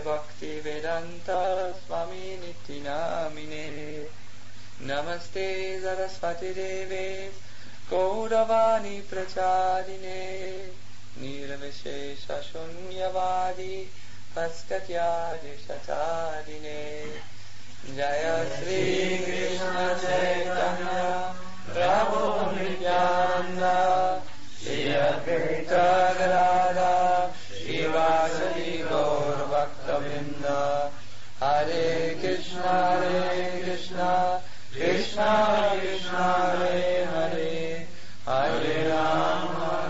Bhaktivedanta Swami Niti Namine Namaste Saraswati Deve Gauravani Pracharine Nirvishesha Shunyavadi Paskatyadi Shatadine Jaya Sri Krishna Chaitanya Prabhu Nityananda Shri Advaita Gadadhar Shivasadi Gaur Bhaktavinda Hare Krishna Krishna Krishna Hare Hare Hare Rama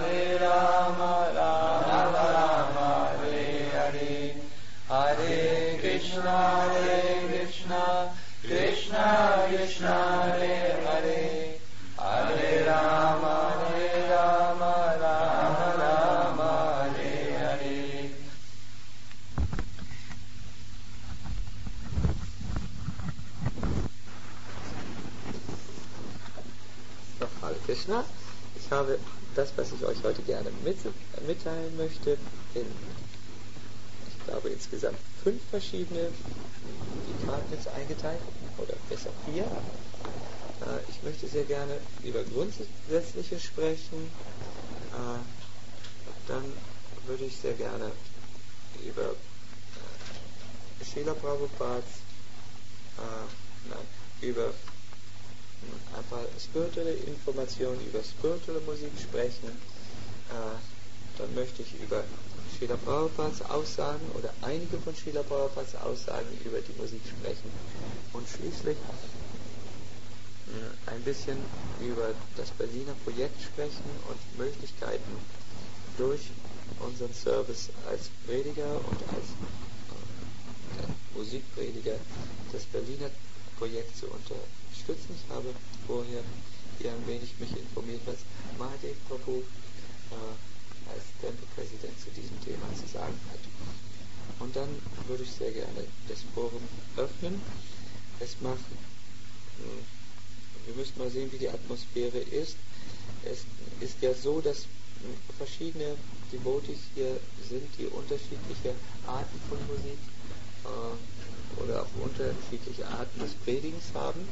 Rama Rama Hare Hare Hare Krishna Krishna Krishna Hare Hare Hare Rama Rama Rama Hare Hare. Noch Hare Krishna. Ich habe das, was ich euch heute gerne mitteilen möchte, in, ich glaube, insgesamt 5 verschiedene Departments eingeteilt, oder besser 4. Ich möchte sehr gerne über Grundsätzliches sprechen. Dann würde ich sehr gerne über Srila Prabhupads, über ein paar spirituelle Informationen über spirituelle Musik sprechen. Dann möchte ich über Srila Prabhupads Aussagen oder einige von Srila Prabhupads Aussagen über die Musik sprechen. Und schließlich ein bisschen über das Berliner Projekt sprechen und Möglichkeiten durch unseren Service als Prediger und als Musikprediger das Berliner Projekt zu unterstützen. Ich habe vorher hier ein wenig mich informiert, was Mahadev Prabhu als Tempelpräsident zu diesem Thema zu sagen hat. Und dann würde ich sehr gerne das Forum öffnen. Wir müssen mal sehen, wie die Atmosphäre ist. Es ist ja so, dass verschiedene Devotees hier sind, die unterschiedliche Arten von Musik oder auch unterschiedliche Arten des Predigens haben.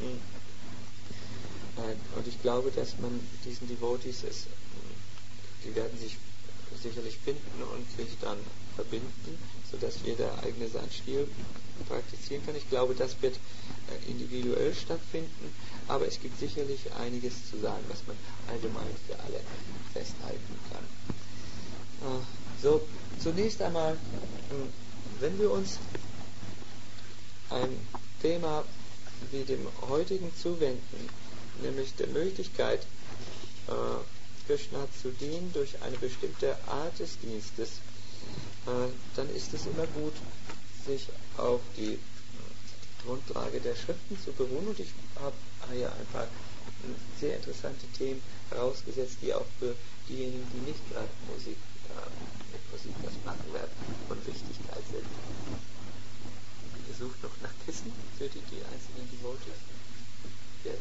Und ich glaube, dass man diesen Devotees, die werden sich sicherlich finden und sich dann verbinden, sodass jeder eigene seinen Stil praktizieren kann. Ich glaube, das wird individuell stattfinden, aber es gibt sicherlich einiges zu sagen, was man allgemein für alle festhalten kann. Zunächst einmal, wenn wir uns ein Thema wie dem heutigen zuwenden, nämlich der Möglichkeit, Krishna zu dienen durch eine bestimmte Art des Dienstes, dann ist es immer gut, sich auf die Grundlage der Schriften zu beruhen. Und ich habe hier ein paar sehr interessante Themen herausgesetzt, die auch für diejenigen, die nicht gerade mit Musik was machen werden, von Wichtigkeit sind. Ihr sucht noch nach Kissen für die einzelnen Devotees? Yes.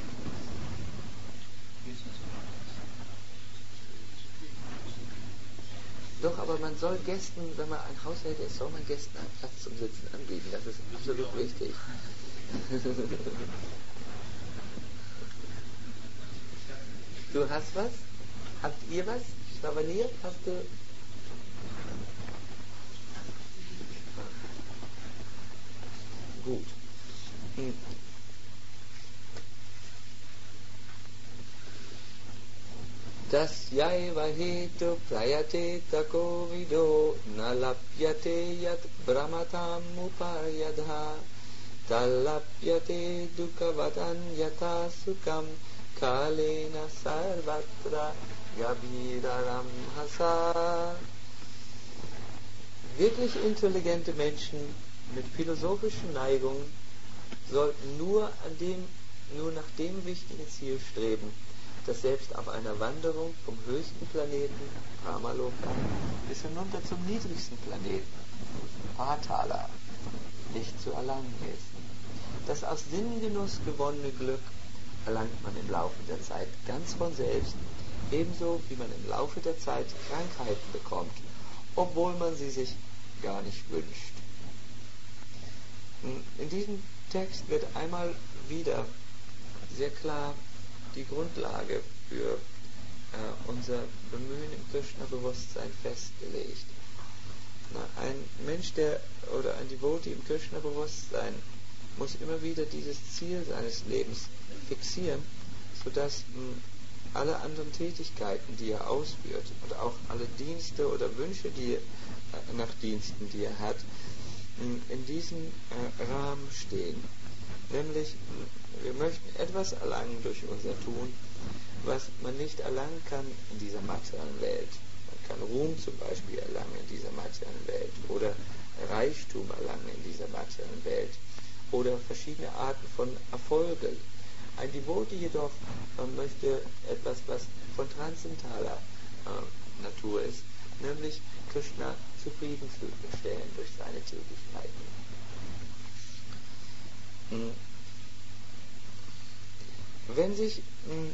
Doch, aber man soll Gästen, wenn man ein Haushälter ist, soll man Gästen einen Platz zum Sitzen anbieten. Das ist absolut wichtig. Du hast was? Habt ihr was? Schravaniert? Hast du... Gut. Das Yaiva Hetu Prayate Tako Vido Nalapyate Yat Brahmatam Upayadha Talapyate Dukavadan Yata Sukam Kalena Sarvatra Gabhiraram Hasa. Wirklich intelligente Menschen mit philosophischen Neigungen sollten nur nach dem wichtigen Ziel streben, dass selbst auf einer Wanderung vom höchsten Planeten, Brahmaloka, bis hinunter zum niedrigsten Planeten, Patala, nicht zu erlangen ist. Das aus Sinnengenuss gewonnene Glück erlangt man im Laufe der Zeit ganz von selbst, ebenso wie man im Laufe der Zeit Krankheiten bekommt, obwohl man sie sich gar nicht wünscht. In diesem Text wird einmal wieder sehr klar die Grundlage für unser Bemühen im Krishna-Bewusstsein festgelegt. Ein Mensch, oder ein Devotee im Krishna-Bewusstsein muss immer wieder dieses Ziel seines Lebens fixieren, sodass alle anderen Tätigkeiten, die er ausführt, und auch alle Dienste oder Wünsche nach Diensten, die er hat, in diesem Rahmen stehen. Nämlich, wir möchten etwas erlangen durch unser Tun, was man nicht erlangen kann in dieser materiellen Welt. Man kann Ruhm zum Beispiel erlangen in dieser materiellen Welt oder Reichtum erlangen in dieser materiellen Welt oder verschiedene Arten von Erfolgen. Ein Devotee jedoch möchte etwas, was von transzendentaler Natur ist, nämlich Krishna zufriedenzustellen durch seine Tätigkeiten. Wenn sich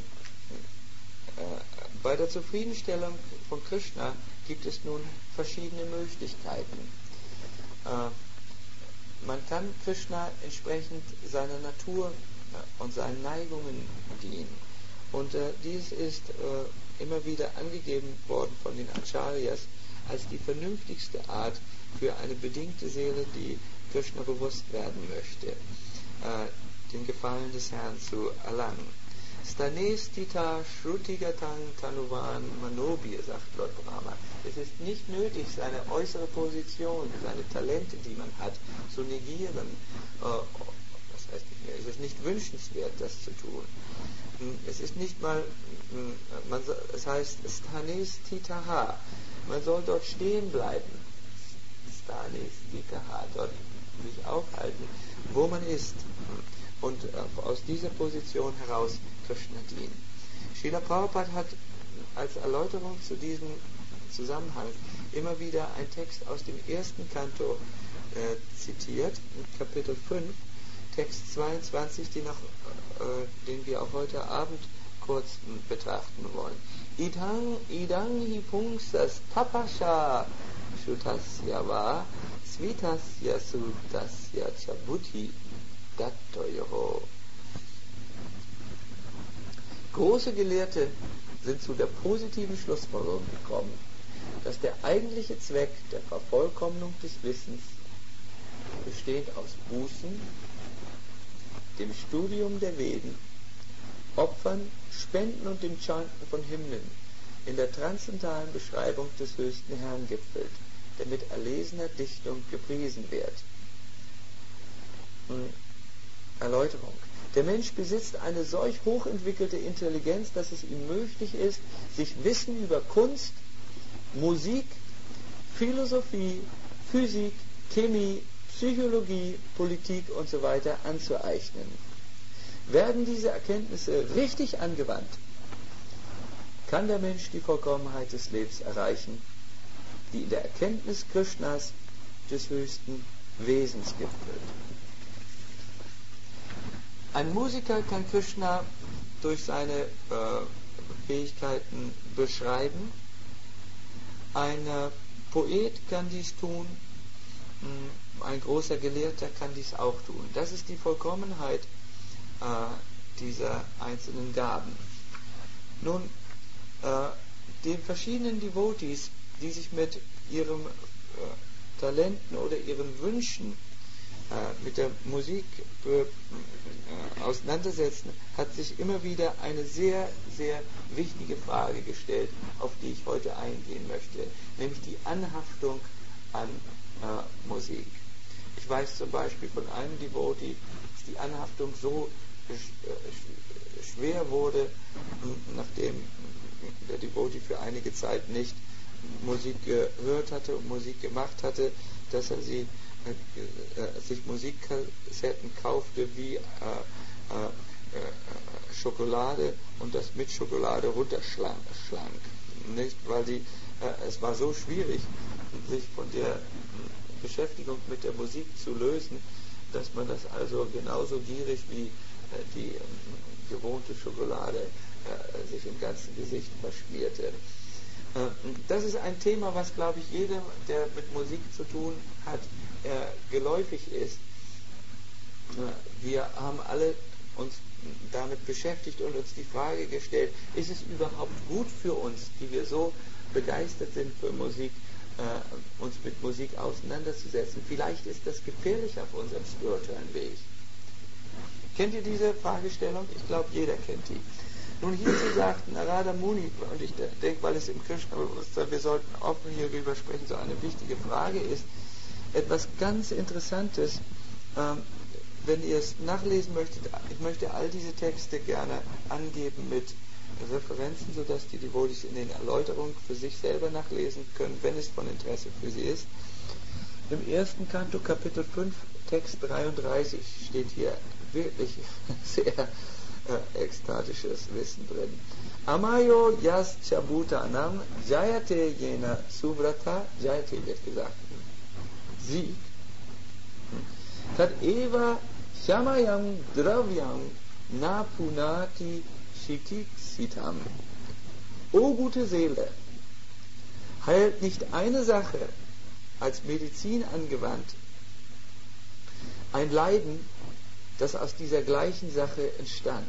bei der Zufriedenstellung von Krishna gibt es nun verschiedene Möglichkeiten. Man kann Krishna entsprechend seiner Natur und seinen Neigungen dienen. Und dies ist immer wieder angegeben worden von den Acharyas als die vernünftigste Art für eine bedingte Seele, die Krishna bewusst werden möchte, den Gefallen des Herrn zu erlangen. Stanestita Shrutigatang Tanuvan Manobir, sagt Lord Brahma. Es ist nicht nötig, seine äußere Position, seine Talente, die man hat, zu negieren. Das heißt, es ist nicht wünschenswert, das zu tun. Es ist nicht mal, es heißt Stanestitaha. Man soll dort stehen bleiben. Stanestitaha, dort sich aufhalten, wo man ist. Und aus dieser Position heraus Krishna dienen. Srila Prabhupada hat als Erläuterung zu diesem Zusammenhang immer wieder einen Text aus dem ersten Kanto zitiert, Kapitel 5, Text 22, den wir auch heute Abend kurz betrachten wollen. Idang hi pungsas tapasha shutasya va svitasya sutasya cha buddhi dattoyoho. Große Gelehrte sind zu der positiven Schlussfolgerung gekommen, dass der eigentliche Zweck der Vervollkommnung des Wissens besteht aus Bußen, dem Studium der Veden, Opfern, Spenden und dem Chanten von Hymnen in der transzendentalen Beschreibung des höchsten Herrn gipfelt, der mit erlesener Dichtung gepriesen wird. Erläuterung. Der Mensch besitzt eine solch hochentwickelte Intelligenz, dass es ihm möglich ist, sich Wissen über Kunst, Musik, Philosophie, Physik, Chemie, Psychologie, Politik usw. anzueignen. Werden diese Erkenntnisse richtig angewandt, kann der Mensch die Vollkommenheit des Lebens erreichen, die in der Erkenntnis Krishnas, des höchsten Wesens, gipfelt. Ein Musiker kann Krishna durch seine Fähigkeiten beschreiben. Ein Poet kann dies tun. Ein großer Gelehrter kann dies auch tun. Das ist die Vollkommenheit dieser einzelnen Gaben. Nun, den verschiedenen Devotees, die sich mit ihren Talenten oder ihren Wünschen mit der Musik auseinandersetzen, hat sich immer wieder eine sehr, sehr wichtige Frage gestellt, auf die ich heute eingehen möchte, nämlich die Anhaftung an Musik. Ich weiß zum Beispiel von einem Devotee, dass die Anhaftung so schwer wurde, nachdem der Devotee für einige Zeit nicht Musik gehört hatte und Musik gemacht hatte, dass er sich Musikkassetten kaufte wie Schokolade und das mit Schokolade runterschlank. Nicht, weil es war so schwierig, sich von der Beschäftigung mit der Musik zu lösen, dass man das also genauso gierig wie die gewohnte Schokolade sich im ganzen Gesicht verschmierte. Das ist ein Thema, was, glaube ich, jeder, der mit Musik zu tun hat, geläufig ist. Wir haben alle uns damit beschäftigt und uns die Frage gestellt, ist es überhaupt gut für uns, die wir so begeistert sind für Musik, uns mit Musik auseinanderzusetzen? Vielleicht ist das gefährlich auf unserem spirituellen Weg. Kennt ihr diese Fragestellung? Ich glaube, jeder kennt die. Nun, hierzu sagt Narada Muni, und ich denke, weil es im Krishna-Bewusstsein, wir sollten offen hierüber sprechen, so eine wichtige Frage ist, etwas ganz Interessantes, wenn ihr es nachlesen möchtet, ich möchte all diese Texte gerne angeben mit Referenzen, sodass die Devotees in den Erläuterungen für sich selber nachlesen können, wenn es von Interesse für sie ist. Im ersten Kanto, Kapitel 5, Text 33, steht hier wirklich sehr ekstatisches Wissen drin. Amayo yas chabutanam jayate jena suvrata, jayate wird gesagt, Sieg. Tat eva shamayam dravyam napunati shitiksitam. O gute Seele, heilt nicht eine Sache als Medizin angewandt, ein Leiden, das aus dieser gleichen Sache entstand.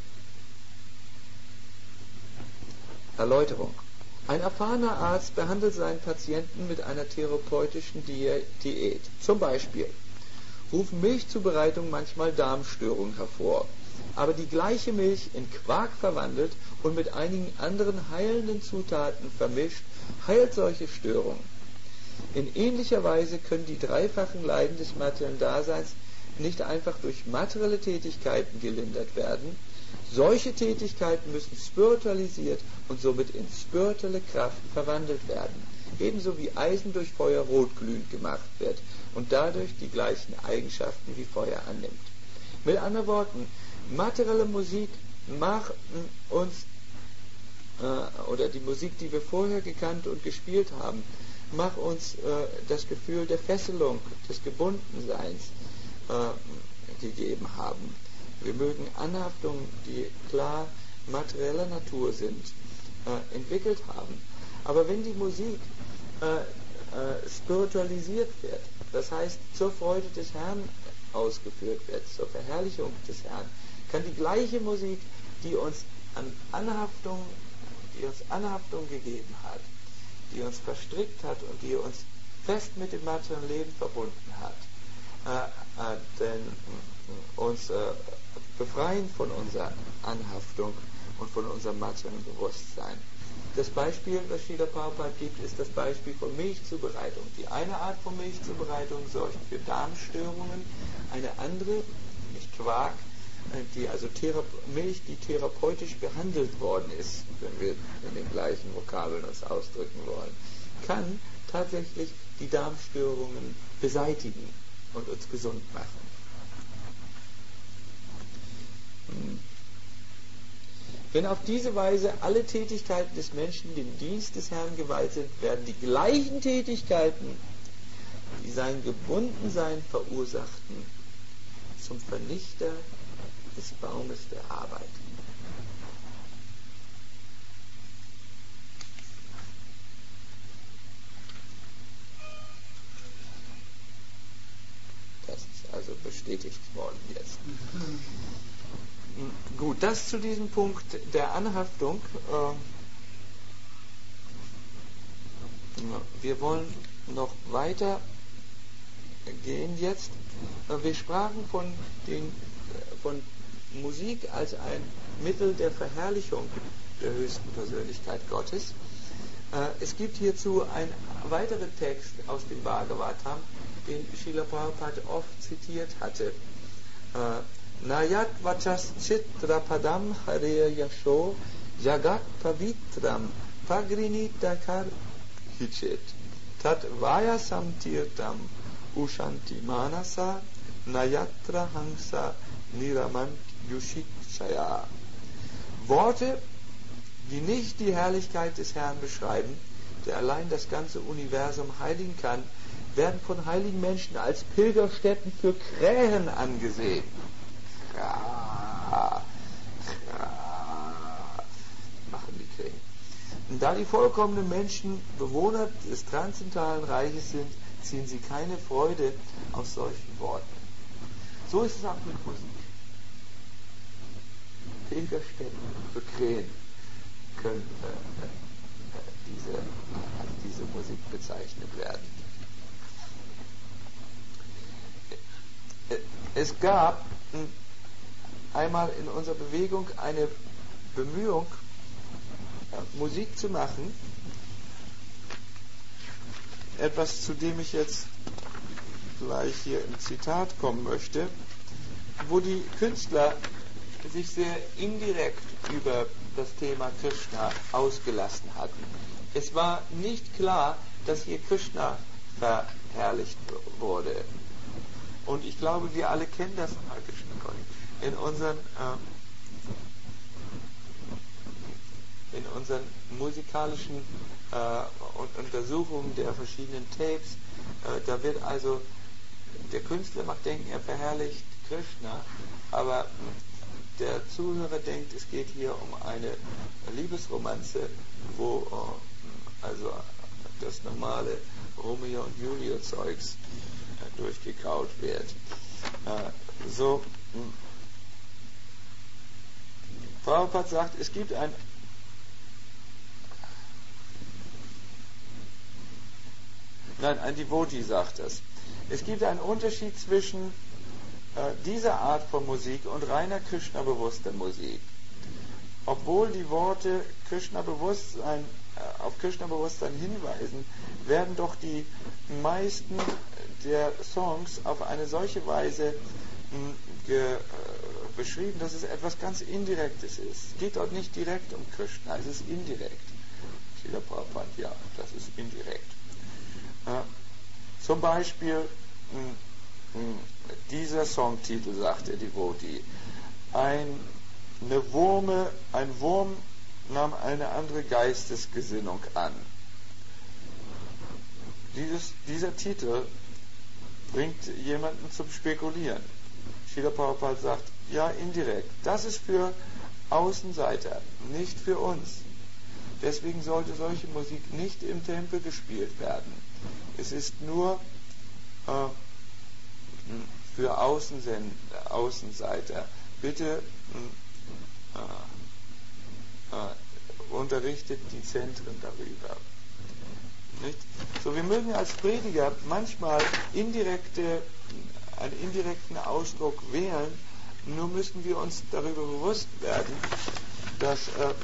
Erläuterung. Ein erfahrener Arzt behandelt seinen Patienten mit einer therapeutischen Diät. Zum Beispiel rufen Milchzubereitung manchmal Darmstörungen hervor, aber die gleiche Milch in Quark verwandelt und mit einigen anderen heilenden Zutaten vermischt, heilt solche Störungen. In ähnlicher Weise können die dreifachen Leiden des materiellen Daseins nicht einfach durch materielle Tätigkeiten gelindert werden. Solche Tätigkeiten müssen spiritualisiert und somit in spirituelle Kraft verwandelt werden. Ebenso wie Eisen durch Feuer rotglühend gemacht wird und dadurch die gleichen Eigenschaften wie Feuer annimmt. Mit anderen Worten, materielle Musik macht uns, oder die Musik, die wir vorher gekannt und gespielt haben, macht uns das Gefühl der Fesselung, des Gebundenseins gegeben haben. Wir mögen Anhaftungen, die klar materieller Natur sind, entwickelt haben. Aber wenn die Musik spiritualisiert wird, das heißt zur Freude des Herrn ausgeführt wird, zur Verherrlichung des Herrn, kann die gleiche Musik, die uns Anhaftung gegeben hat, die uns verstrickt hat und die uns fest mit dem materiellen Leben verbunden hat, uns befreien von unserer Anhaftung und von unserem materiellen Bewusstsein. Das Beispiel, was Srila Prabhupada gibt, ist das Beispiel von Milchzubereitung. Die eine Art von Milchzubereitung sorgt für Darmstörungen, eine andere, nicht Quark, Milch, die therapeutisch behandelt worden ist, wenn wir in den gleichen Vokabeln uns ausdrücken wollen, kann tatsächlich die Darmstörungen beseitigen und uns gesund machen. Wenn auf diese Weise alle Tätigkeiten des Menschen dem Dienst des Herrn geweiht sind, werden die gleichen Tätigkeiten, die sein Gebundensein verursachten, zum Vernichter des Baumes der Arbeit. Das ist also bestätigt worden jetzt. Gut, das zu diesem Punkt der Anhaftung. Wir wollen noch weiter gehen jetzt. Wir sprachen von Musik als ein Mittel der Verherrlichung der höchsten Persönlichkeit Gottes. Es gibt hierzu einen weiteren Text aus dem Bhagavatam, den Srila Prabhupada oft zitiert hatte. Nayat vachas chitrapadam hare yasho jagat pavitram pagrinitakar hichit tat vayasam tirtam ushanti manasa nayatra hangsa niramant yushikshaya. Worte, die nicht die Herrlichkeit des Herrn beschreiben, der allein das ganze Universum heiligen kann, werden von heiligen Menschen als Pilgerstätten für Krähen angesehen. Machen die Krähen. Da die vollkommenen Menschen Bewohner des transzendentalen Reiches sind, ziehen sie keine Freude aus solchen Worten. So ist es auch mit Musik. Pilgerstätten für Krähen können diese Musik bezeichnet werden. Es gab einmal in unserer Bewegung eine Bemühung, Musik zu machen, etwas, zu dem ich jetzt gleich hier im Zitat kommen möchte, wo die Künstler sich sehr indirekt über das Thema Krishna ausgelassen hatten. Es war nicht klar, dass hier Krishna verherrlicht wurde. Und ich glaube, wir alle kennen das in unseren musikalischen Untersuchungen der verschiedenen Tapes. Da wird also, der Künstler macht denken, er verherrlicht Krishna, aber der Zuhörer denkt, es geht hier um eine Liebesromanze, wo also das normale Romeo und Julio Zeugs durchgekaut wird. Prabhupada sagt, es gibt ein Devotee sagt das. Es gibt einen Unterschied zwischen dieser Art von Musik und reiner Krishna-bewusster Musik. Obwohl die Worte auf Krishna-Bewusstsein hinweisen, werden doch die meisten der Songs auf eine solche Weise beschrieben, dass es etwas ganz Indirektes ist. Es geht dort nicht direkt um Krishna, es ist indirekt. Srila Prabhupada, ja, das ist indirekt. Zum Beispiel dieser Songtitel, sagt der Devotee, ein Wurm nahm eine andere Geistesgesinnung an. Dieser Titel bringt jemanden zum Spekulieren. Srila Prabhupada sagt, ja, indirekt. Das ist für Außenseiter, nicht für uns. Deswegen sollte solche Musik nicht im Tempel gespielt werden. Es ist nur für Außenseiter. Bitte unterrichtet die Zentren darüber. Nicht? So, wir mögen als Prediger manchmal einen indirekten Ausdruck wählen, nur müssen wir uns darüber bewusst werden, dass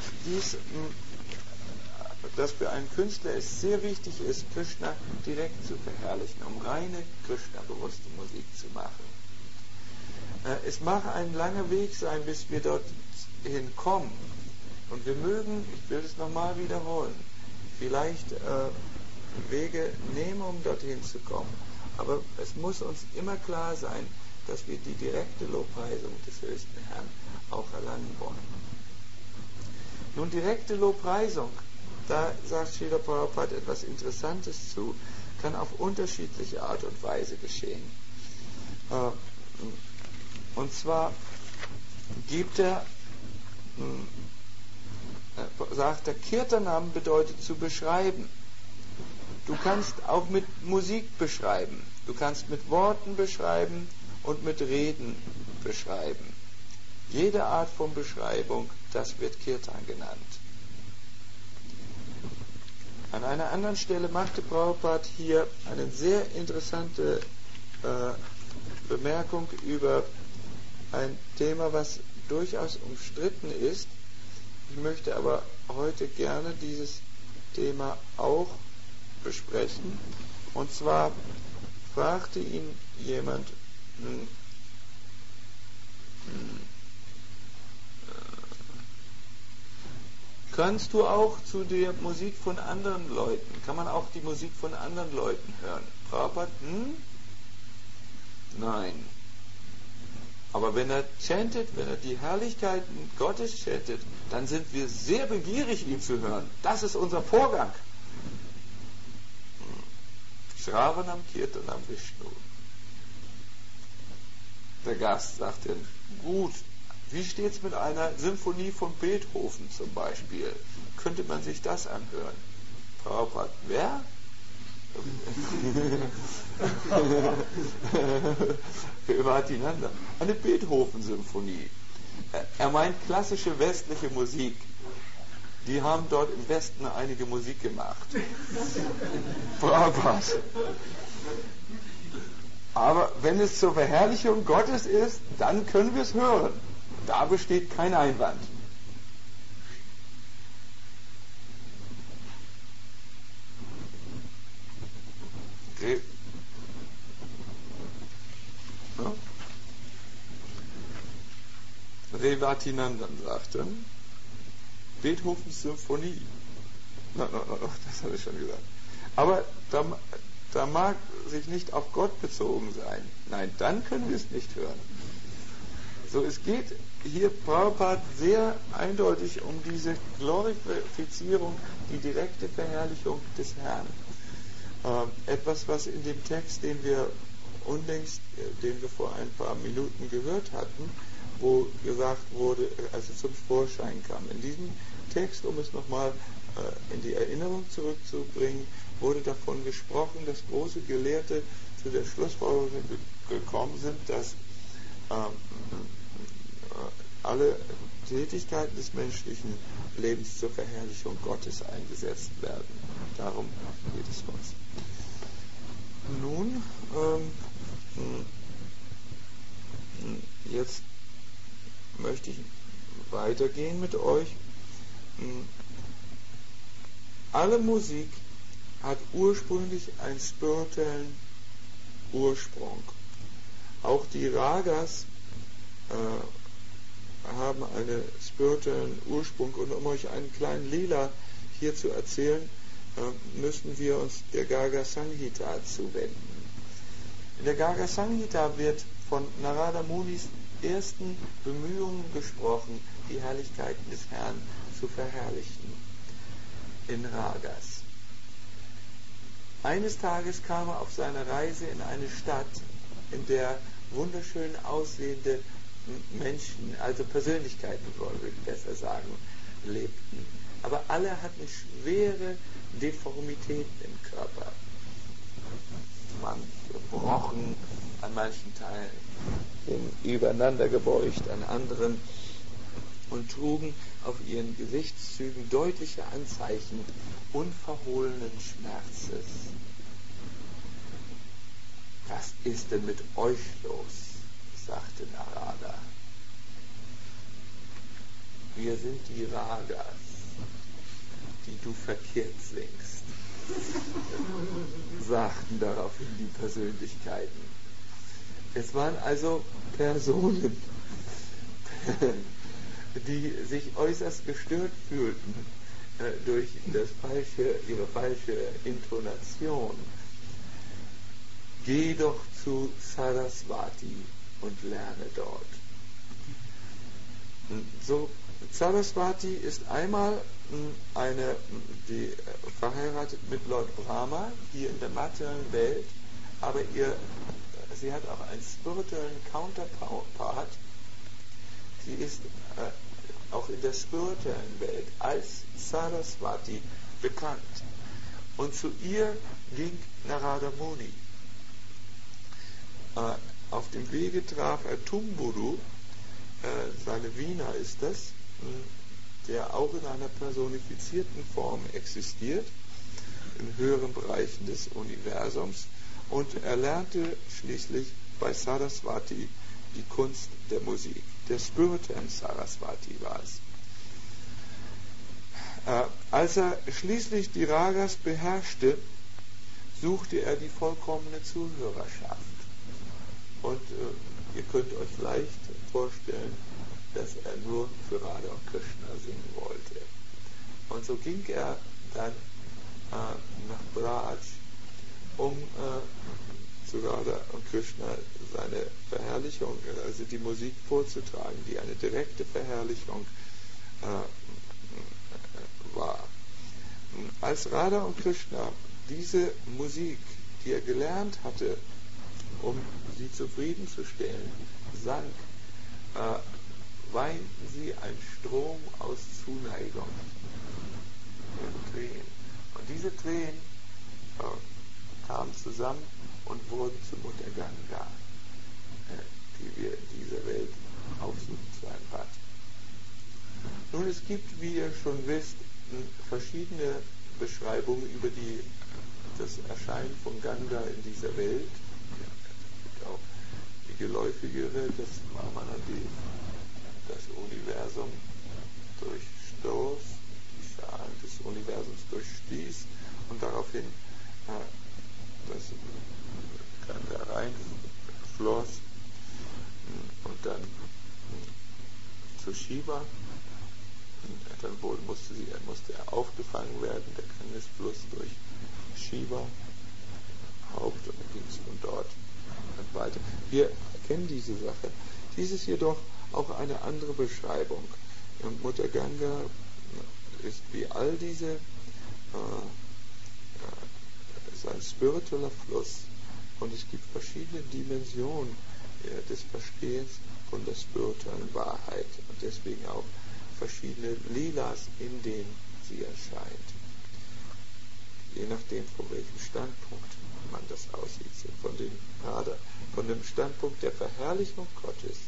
für einen Künstler es sehr wichtig ist, Krishna direkt zu verherrlichen, um reine Krishna-bewusste Musik zu machen. Es mag ein langer Weg sein, bis wir dorthin kommen. Und wir mögen, ich will es nochmal wiederholen, vielleicht Wege nehmen, um dorthin zu kommen. Aber es muss uns immer klar sein, dass wir die direkte Lobpreisung des höchsten Herrn auch erlangen wollen. Nun, direkte Lobpreisung, da sagt Srila Prabhupada etwas Interessantes zu, kann auf unterschiedliche Art und Weise geschehen. Und zwar sagt er, Kirtanam bedeutet zu beschreiben. Du kannst auch mit Musik beschreiben. Du kannst mit Worten beschreiben und mit Reden beschreiben. Jede Art von Beschreibung, das wird Kirtan genannt. An einer anderen Stelle machte Prabhupada hier eine sehr interessante Bemerkung über ein Thema, was durchaus umstritten ist. Ich möchte aber heute gerne dieses Thema auch besprechen. Und zwar fragte ihn jemand, kannst du auch zu der Musik von anderen Leuten, kann man auch die Musik von anderen Leuten hören? Prabhupada, Nein. Aber wenn er chantet, wenn er die Herrlichkeiten Gottes chantet, dann sind wir sehr begierig, ihn zu hören. Das ist unser Vorgang. Shravanam Kirtanam Vishnu. Der Gast sagte, gut, Wie steht es mit einer Symphonie von Beethoven zum Beispiel? Könnte man sich das anhören? Prabhupada, wer? Bhaktivinoda. Eine Beethoven-Symphonie. Er meint klassische westliche Musik. Die haben dort im Westen einige Musik gemacht. Prabhupada. Aber wenn es zur Verherrlichung Gottes ist, dann können wir es hören. Da besteht kein Einwand. Revatinandan sagte, Beethovens Symphonie. Das habe ich schon gesagt. Aber da mag sich nicht auf Gott bezogen sein. Nein, dann können wir es nicht hören. So, es geht hier Prabhupada sehr eindeutig um diese Glorifizierung, die direkte Verherrlichung des Herrn. Etwas, was in dem Text, den wir vor ein paar Minuten gehört hatten, wo gesagt wurde, also zum Vorschein kam. In diesem Text, um es nochmal in die Erinnerung zurückzubringen, wurde davon gesprochen, dass große Gelehrte zu der Schlussfolgerung gekommen sind, dass alle Tätigkeiten des menschlichen Lebens zur Verherrlichung Gottes eingesetzt werden. Darum geht es uns. Nun, jetzt möchte ich weitergehen mit euch. Alle Musik hat ursprünglich einen spirituellen Ursprung. Auch die Ragas haben einen spirituellen Ursprung. Und um euch einen kleinen Lila hier zu erzählen, müssen wir uns der Garga Samhita zuwenden. In der Garga Samhita wird von Narada Munis ersten Bemühungen gesprochen, die Herrlichkeiten des Herrn zu verherrlichen in Ragas. Eines Tages kam er auf seiner Reise in eine Stadt, in der wunderschön aussehende Menschen, also Persönlichkeiten, wollen wir besser sagen, lebten. Aber alle hatten schwere Deformitäten im Körper. Manche gebrochen, an manchen Teilen übereinander gebeugt, an anderen, und trugen auf ihren Gesichtszügen deutliche Anzeichen unverhohlenen Schmerzes. Was ist denn mit euch los? Sagte Narada. Wir sind die Ragas, die du verkehrt singst, sagten daraufhin die Persönlichkeiten. Es waren also Personen, die sich äußerst gestört fühlten durch ihre falsche Intonation. Geh doch zu Saraswati und lerne dort. So, Saraswati ist einmal die verheiratet mit Lord Brahma hier in der materiellen Welt, aber sie hat auch einen spirituellen Counterpart. Sie ist auch in der spirituellen Welt als Saraswati bekannt. Und zu ihr ging Narada Muni. Auf dem Wege traf er Tumburu, seine Wiener ist das, der auch in einer personifizierten Form existiert, in höheren Bereichen des Universums, und er lernte schließlich bei Saraswati die Kunst der Musik. Der spirituelle Saraswati war es. Als er schließlich die Ragas beherrschte, suchte er die vollkommene Zuhörerschaft. Und ihr könnt euch leicht vorstellen, dass er nur für Radha und Krishna singen wollte. Und so ging er dann nach Braj, um zu Radha und Krishna seine Verherrlichung, also die Musik vorzutragen, die eine direkte Verherrlichung war. Als Radha und Krishna diese Musik, die er gelernt hatte, um sie zufriedenzustellen, sang, weinten sie ein Strom aus Zuneigung, ihre Tränen. Und diese Tränen kamen zusammen und wurden zu Mutter Ganga, die wir in dieser Welt aufsuchen zu einem Bad. Nun, es gibt, wie ihr schon wisst, verschiedene Beschreibungen über das Erscheinen von Ganga in dieser Welt. Es gibt auch die geläufigere, dass Brahmana das Universum durchstoß, die Schalen des Universums durchstieß und daraufhin das Ganga reinfloss und dann zu Shiva. Dann musste er aufgefangen werden, der Gangesfluss durch Shiva Haupt, und dann ging es von dort weiter. Wir kennen diese Sache. Dies ist jedoch auch eine andere Beschreibung. Mutter Ganga ist wie all diese ist ein spiritueller Fluss, und es gibt verschiedene Dimensionen des Verstehens von der spirituellen Wahrheit und deswegen auch verschiedene Lilas, in denen sie erscheint. Je nachdem, von welchem Standpunkt man das aussieht. Von dem Standpunkt der Verherrlichung Gottes,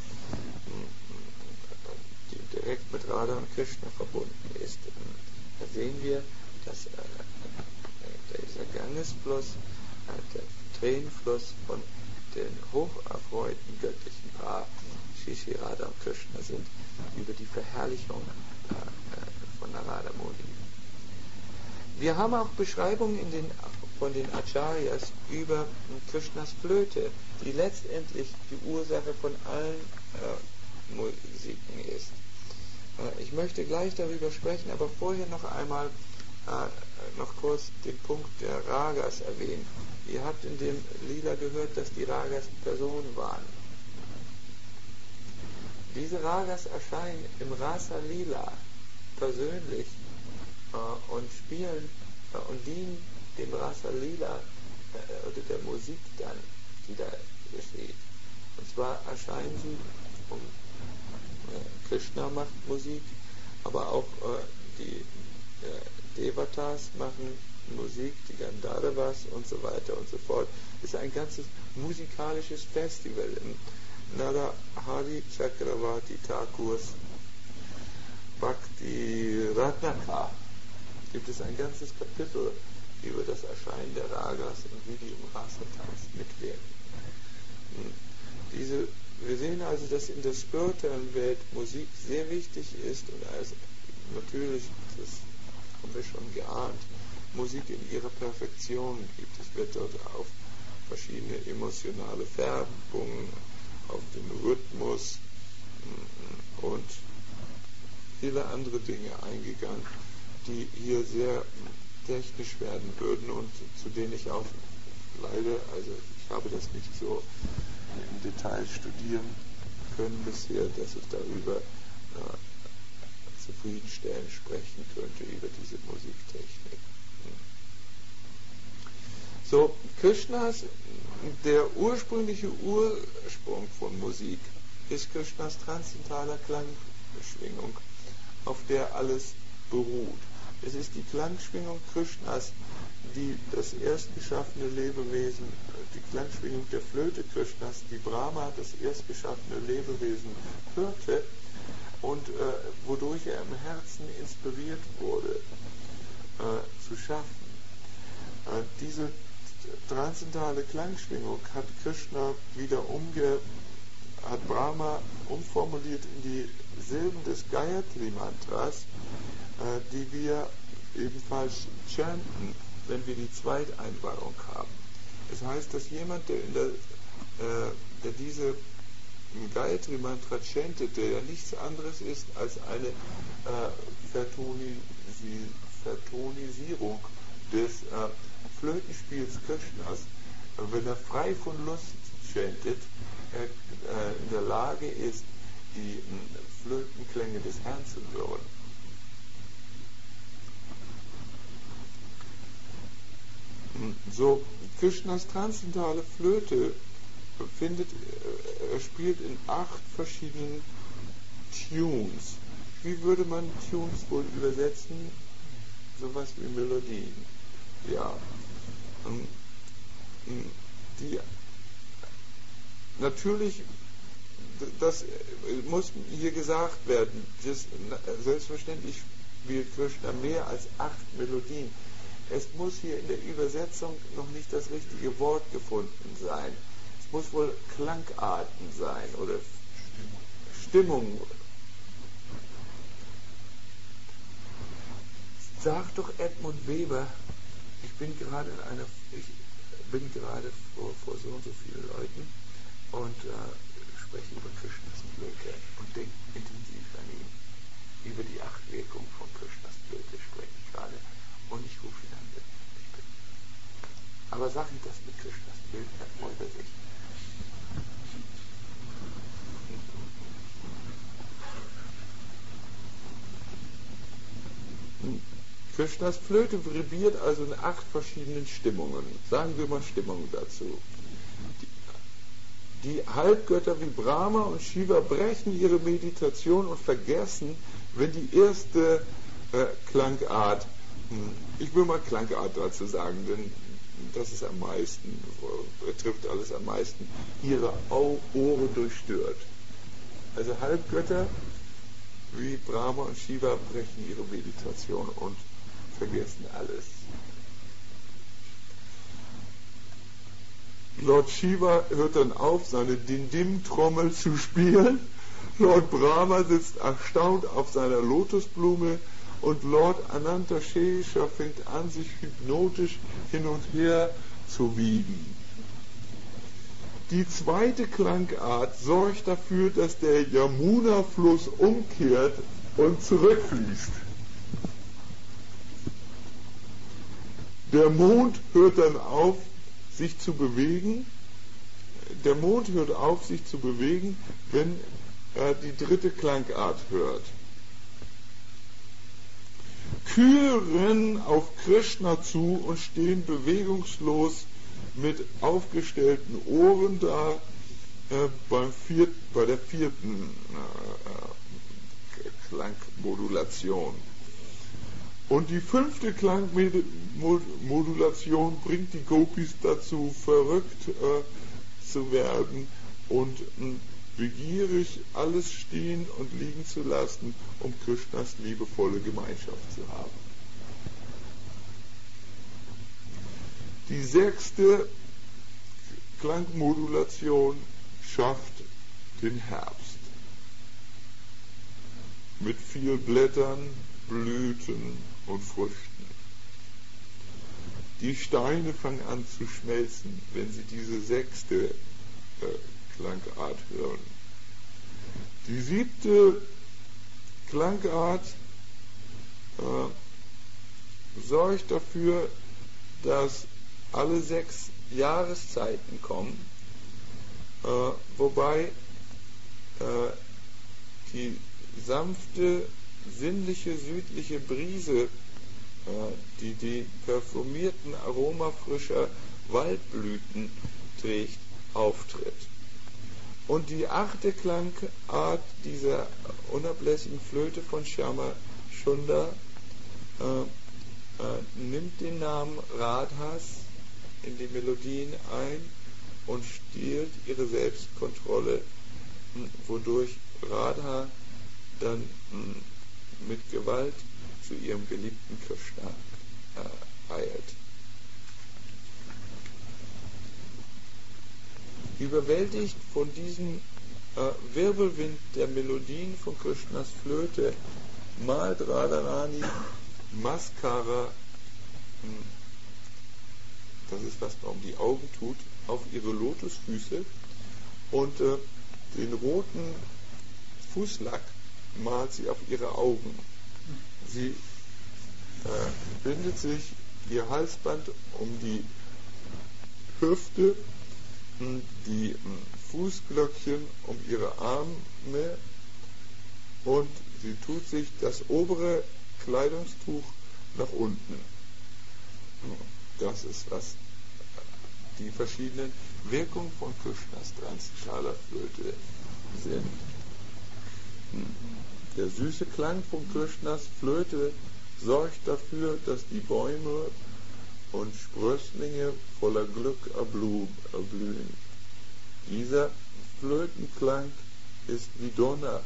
die direkt mit Radha und Krishna verbunden ist, da sehen wir, dass dieser Gangesfluss, der Tränenfluss von den hocherfreuten göttlichen Paar, Shri Radha und Krishna, sind über die Verherrlichung von Narada Muni. Wir haben auch Beschreibungen von den Acharyas über Krishnas Flöte, die letztendlich die Ursache von allen Musiken ist. Ich möchte gleich darüber sprechen, aber vorher noch einmal noch kurz den Punkt der Ragas erwähnen. Ihr habt in dem Lila gehört, dass die Ragas Personen waren. Diese Ragas erscheinen im Rasa Lila persönlich und spielen und dienen dem Rasa Lila oder der Musik dann, die da besteht. Und zwar erscheinen sie, Krishna macht Musik, aber auch die Devatas machen Musik, die Gandharvas und so weiter und so fort. Es ist ein ganzes musikalisches Festival. In Narahari Chakravarti Thakurs Bhakti Ratnaka gibt es ein ganzes Kapitel über das Erscheinen der Ragas und wie die im Rasa-Tanz mitwirken. Wir sehen also, dass in der spirituellen Welt Musik sehr wichtig ist und als natürlich, das haben wir schon geahnt, Musik in ihrer Perfektion gibt. Es wird dort auf verschiedene emotionale Färbungen, auf den Rhythmus und viele andere Dinge eingegangen, die hier sehr technisch werden würden und zu denen ich auch leider, also ich habe das nicht so im Detail studieren können bisher, dass ich darüber zufriedenstellend sprechen könnte, über diese Musiktechnik. So, der ursprüngliche Ursprung von Musik ist Krishnas transzendentaler Klangschwingung, auf der alles beruht. Es ist die Klangschwingung Krishnas, die das erst geschaffene Lebewesen, die Klangschwingung der Flöte Krishnas, die Brahma, das erst geschaffene Lebewesen, hörte und wodurch er im Herzen inspiriert wurde, zu schaffen. Diese transzendentale Klangschwingung hat Brahma umformuliert in die Silben des Gayatri-Mantras, die wir ebenfalls chanten, wenn wir die Zweiteinweihung haben. Das heißt, dass jemand, der diese Gayatri-Mantra chantet, der ja nichts anderes ist als eine Vertonisierung des Flötenspiels Krishnas, wenn er frei von Lust chantet, in der Lage ist, die Flötenklänge des Herrn zu hören. So, Krishnas transzendentale Flöte spielt in 8 verschiedenen Tunes. Wie würde man Tunes wohl übersetzen? Sowas wie Melodien. Ja. Die natürlich, das muss hier gesagt werden, selbstverständlich spielt Krishna mehr als 8 Melodien. Es muss hier in der Übersetzung noch nicht das richtige Wort gefunden sein. Es muss wohl Klangarten sein oder Stimmung. Sag doch Edmund Weber, ich bin gerade vor so und so vielen Leuten und spreche über Krishnas Flöte und denke intensiv an ihn. Über die 8 Wirkungen von Krishnas Flöte spreche ich gerade und ich rufe ihn an. Aber sag ihm das mit Krishnas Flöte, da freut er sich. Krishnas Flöte vibriert also in 8 verschiedenen Stimmungen. Sagen wir mal Stimmungen dazu. Die Halbgötter wie Brahma und Shiva brechen ihre Meditation und vergessen, wenn die erste Klangart, ich will mal Klangart dazu sagen, denn das ist am meisten, betrifft alles am meisten, ihre Ohren durchstört. Also Halbgötter wie Brahma und Shiva brechen ihre Meditation und vergessen alles. Lord Shiva hört dann auf, seine Dindim-Trommel zu spielen. Lord Brahma sitzt erstaunt auf seiner Lotusblume und Lord Anantashesha fängt an, sich hypnotisch hin und her zu wiegen. Die zweite Klangart sorgt dafür, dass der Yamuna-Fluss umkehrt und zurückfließt. Der Mond hört dann auf, sich zu bewegen. Der Mond hört auf, sich zu bewegen, wenn er die dritte Klangart hört. Kühe rennen auf Krishna zu und stehen bewegungslos mit aufgestellten Ohren da bei der vierten Klangmodulation. Und die 5. Klangmodulation bringt die Gopis dazu, verrückt zu werden und begierig alles stehen und liegen zu lassen, um Krishnas liebevolle Gemeinschaft zu haben. Die 6. Klangmodulation schafft den Herbst. Mit viel Blättern, Blüten und Früchten. Die Steine fangen an zu schmelzen, wenn sie diese 6. Klangart hören. Die 7. Klangart sorgt dafür, dass alle 6 Jahreszeiten kommen, wobei die sanfte, sinnliche, südliche Brise, die die perfumierten Aroma frischer Waldblüten trägt, auftritt. Und die 8. Klangart dieser unablässigen Flöte von Shyama Sundar nimmt den Namen Radhas in die Melodien ein und stiehlt ihre Selbstkontrolle, wodurch Radha dann mit Gewalt zu ihrem geliebten Krishna eilt. Überwältigt von diesem Wirbelwind der Melodien von Krishnas Flöte malt Radharani Mascara, das ist, was man um die Augen tut, auf ihre Lotusfüße und den roten Fußlack malt sie auf ihre Augen. Sie bindet sich ihr Halsband um die Hüfte, die Fußglöckchen um ihre Arme und sie tut sich das obere Kleidungstuch nach unten. Das ist, was die verschiedenen Wirkungen von Krishnas transzitaler Flöte sind. Der süße Klang von Krishnas Flöte sorgt dafür, dass die Bäume und Sprösslinge voller Glück erblühen. Dieser Flötenklang ist wie Donner,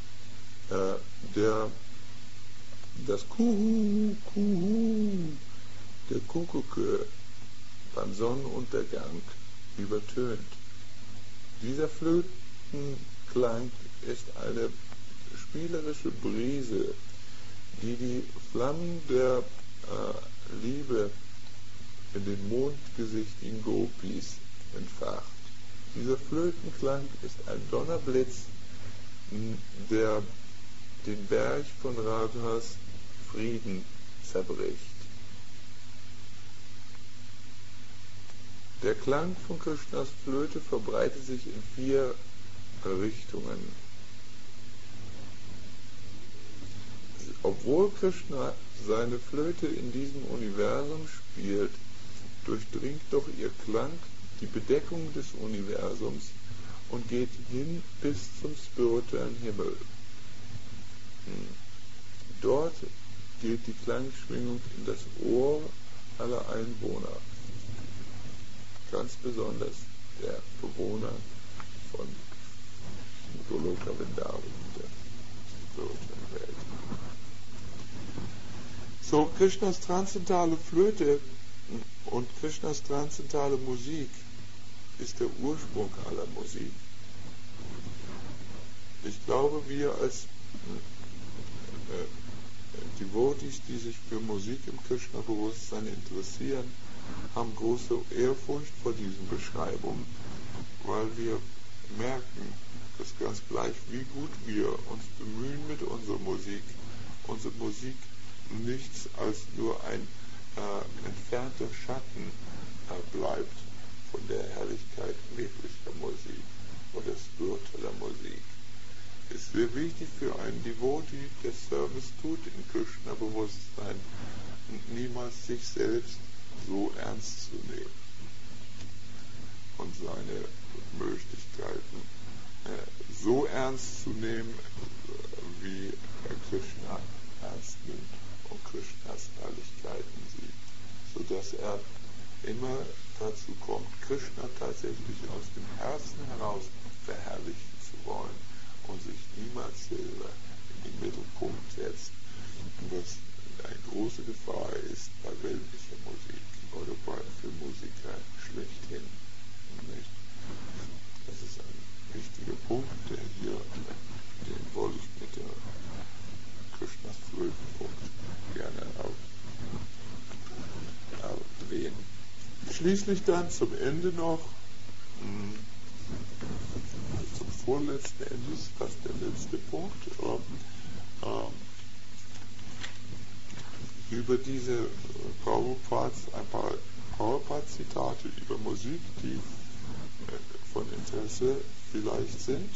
der das Kuhu, Kuhu der Kuckucke beim Sonnenuntergang übertönt. Dieser Flötenklang ist eine spielerische Brise, die die Flammen der Liebe in den mondgesichtigen Gopis entfacht. Dieser Flötenklang ist ein Donnerblitz, der den Berg von Radhas Frieden zerbricht. Der Klang von Krishnas Flöte verbreitet sich in 4 Richtungen. Obwohl Krishna seine Flöte in diesem Universum spielt, durchdringt doch ihr Klang die Bedeckung des Universums und geht hin bis zum spirituellen Himmel. Dort geht die Klangschwingung in das Ohr aller Einwohner, ganz besonders der Bewohner von Goloka Vrindavan, der spirituellen Welt. So, Krishnas transzendentale Flöte und Krishnas transzendentale Musik ist der Ursprung aller Musik. Ich glaube, wir als Devotees, die sich für Musik im Krishna-Bewusstsein interessieren, haben große Ehrfurcht vor diesen Beschreibungen, weil wir merken, dass ganz gleich, wie gut wir uns bemühen mit unserer Musik, unsere Musik nichts als nur ein entfernter Schatten bleibt von der Herrlichkeit wirklicher Musik oder spiritueller Musik. Es ist sehr wichtig für einen Devotee, der Service tut im Krishna-Bewusstsein, niemals sich selbst so ernst zu nehmen und seine Möglichkeiten so ernst zu nehmen, wie Krishna ernst nimmt und Krishnas Herrlichkeiten sieht, sodass er immer dazu kommt, Krishna tatsächlich aus dem Herzen heraus verherrlichen zu wollen und sich niemals selber in den Mittelpunkt setzt, was eine große Gefahr ist bei weltlicher Musik oder für Musiker schlechthin. Nicht? Das ist ein wichtiger Punkt, den wollte ich mit der Krishnas Flötenpunkt gerne erwähnen. Schließlich dann zum Ende noch, zum vorletzten Ende ist fast der letzte Punkt, über diese ein paar Prabhupada-Zitate über Musik, die von Interesse vielleicht sind.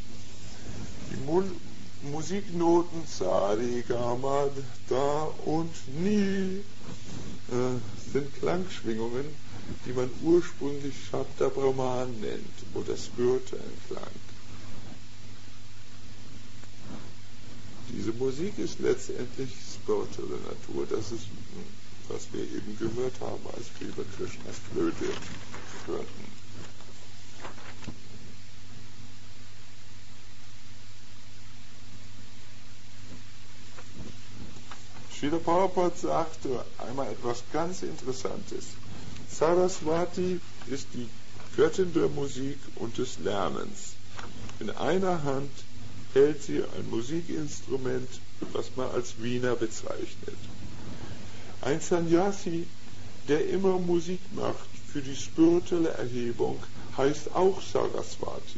Die Musiknoten Sari, Gama, Da und Ni sind Klangschwingungen, die man ursprünglich Shabda Brahman nennt oder spirituellen Klang. Diese Musik ist letztendlich spirituelle Natur. Das ist, was wir eben gehört haben, als wir über Krishnas Flöte hörten. Srila Prabhupada sagte einmal etwas ganz Interessantes. Saraswati ist die Göttin der Musik und des Lernens. In einer Hand hält sie ein Musikinstrument, was man als Veena bezeichnet. Ein Sannyasi, der immer Musik macht für die spirituelle Erhebung, heißt auch Saraswati.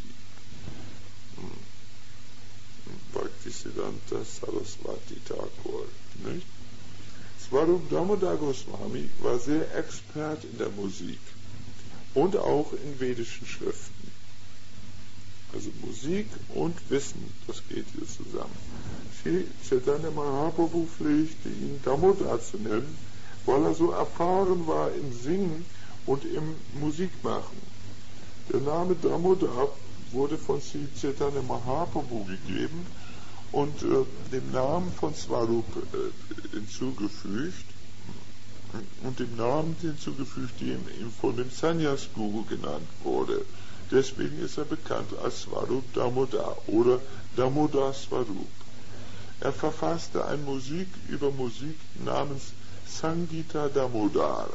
Bhaktisiddhanta Saraswati Thakur. Nicht? Swarup Damodar Goswami war sehr Expert in der Musik und auch in vedischen Schriften. Also Musik und Wissen, das geht hier zusammen. Sri Chaitanya Mahaprabhu pflegte ihn Damodar zu nennen, weil er so erfahren war im Singen und im Musikmachen. Der Name Damodar wurde von Sri Chaitanya Mahaprabhu gegeben und dem Namen von Swarup hinzugefügt und dem Namen hinzugefügt, der ihm von dem Sannyas Guru genannt wurde. Deswegen ist er bekannt als Swarup Damodar oder Damodar Swarup. Er verfasste ein Musik über Musik namens Sangita Damodar.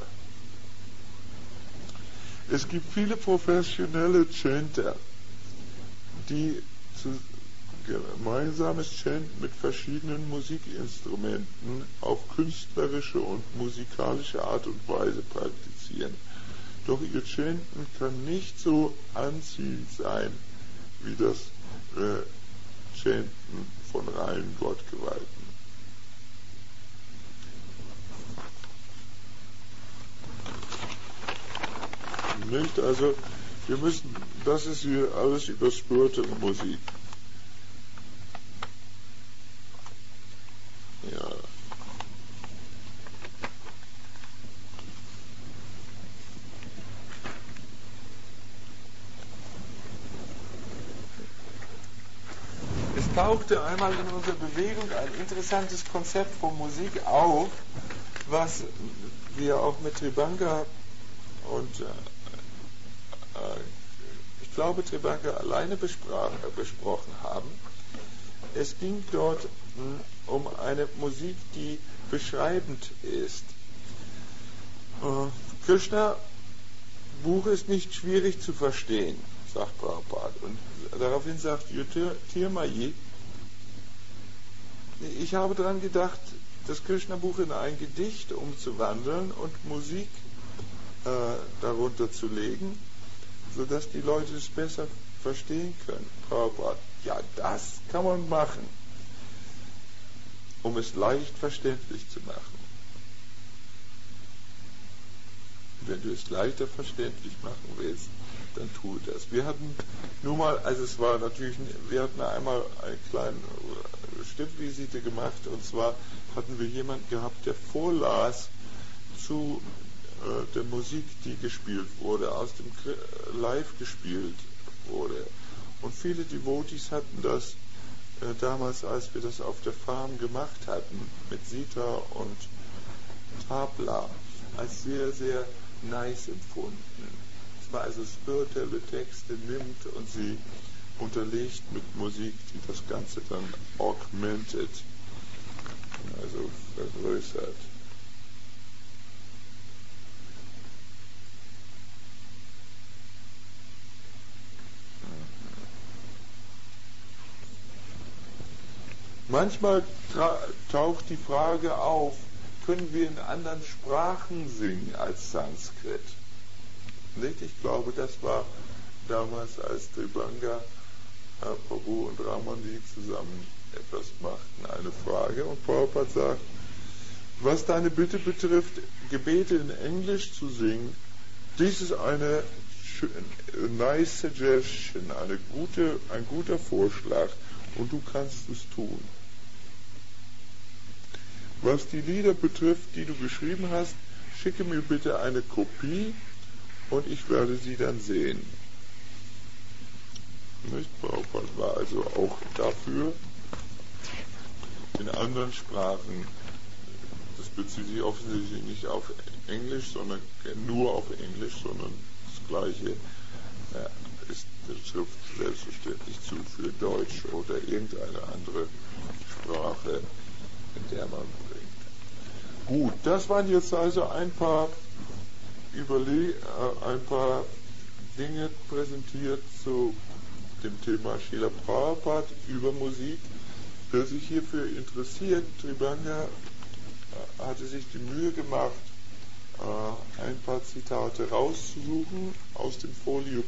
Es gibt viele professionelle Chanter, die gemeinsames Chant mit verschiedenen Musikinstrumenten auf künstlerische und musikalische Art und Weise praktizieren. Doch ihr Chanten kann nicht so anziehend sein wie das Chanten von reinen Gottgeweihten. Nicht? Also, das ist hier alles überspürte Musik. Ja. Es tauchte einmal in unserer Bewegung ein interessantes Konzept von Musik auf, was wir auch mit Tribanga und ich glaube Tribanga alleine besprochen haben. Es ging dort um eine Musik, die beschreibend ist. Krishna Buch ist nicht schwierig zu verstehen, sagt Prabhupada. Und daraufhin sagt Jyotirmayi, ich habe daran gedacht, das Krishna-Buch in ein Gedicht umzuwandeln und Musik darunter zu legen, sodass die Leute es besser verstehen können. Prabhupada, ja, das kann man machen, um es leicht verständlich zu machen. Wenn du es leichter verständlich machen willst, dann tue das. Wir hatten nur mal, also es war natürlich, wir hatten einmal eine kleine Stiftvisite gemacht, und zwar hatten wir jemanden gehabt, der vorlas zu der Musik, die gespielt wurde, aus dem Live gespielt wurde. Und viele Devotees hatten das damals, als wir das auf der Farm gemacht hatten, mit Sita und Tabla, als sehr, sehr nice empfunden. Es war also spirituelle Texte nimmt und sie unterlegt mit Musik, die das Ganze dann augmented, also vergrößert. Manchmal taucht die Frage auf, können wir in anderen Sprachen singen als Sanskrit? Nicht? Ich glaube, das war damals, als Tribanga, Prabhu und Ramanji zusammen etwas machten, eine Frage. Und Prabhupada sagt, was deine Bitte betrifft, Gebete in Englisch zu singen, dies ist eine nice suggestion, ein guter Vorschlag, und du kannst es tun. Was die Lieder betrifft, die du geschrieben hast, schicke mir bitte eine Kopie und ich werde sie dann sehen. Nicht? Prabhupada war also auch dafür, in anderen Sprachen, das bezieht sich offensichtlich nicht auf Englisch, sondern nur auf Englisch, sondern das Gleiche ist der Schrift selbstverständlich zu für Deutsch oder irgendeine andere Sprache, in der man bringt. Gut, das waren jetzt also ein paar Dinge präsentiert zu dem Thema Srila Prabhupada über Musik. Wer sich hierfür interessiert, Tribanga hatte sich die Mühe gemacht, ein paar Zitate rauszusuchen aus dem Folio.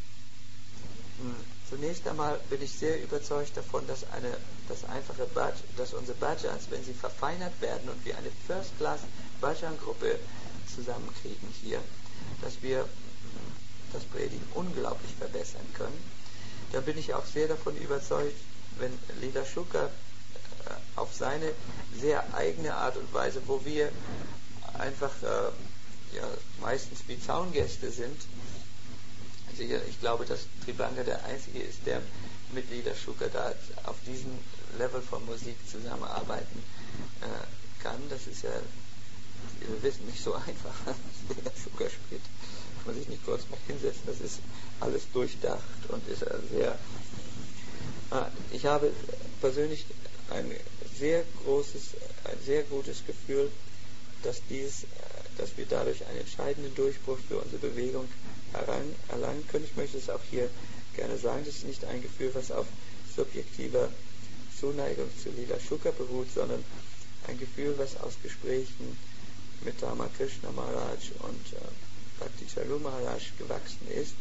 Zunächst einmal bin ich sehr überzeugt davon, dass unsere Bhajans, wenn sie verfeinert werden und wir eine First-Class-Bhajan-Gruppe zusammenkriegen hier, dass wir das Predigen unglaublich verbessern können. Da bin ich auch sehr davon überzeugt, wenn Leela Shukla auf seine sehr eigene Art und Weise, wo wir einfach meistens wie Zaungäste sind. Also ich glaube, dass Tribanga der Einzige ist, der mit Lila Shuka da auf diesem Level von Musik zusammenarbeiten kann. Das ist ja, wir wissen, nicht so einfach, was Lila Shuka spielt. Kann man sich nicht kurz mal hinsetzen, das ist alles durchdacht und ist sehr... Ich habe persönlich ein sehr gutes Gefühl, dass wir dadurch einen entscheidenden Durchbruch für unsere Bewegung erlangen können. Ich möchte es auch hier gerne sagen, das ist nicht ein Gefühl, was auf subjektiver Zuneigung zu Lila Shuka beruht, sondern ein Gefühl, was aus Gesprächen mit Ramakrishna Maharaj und Bhakti Chalu Maharaj gewachsen ist.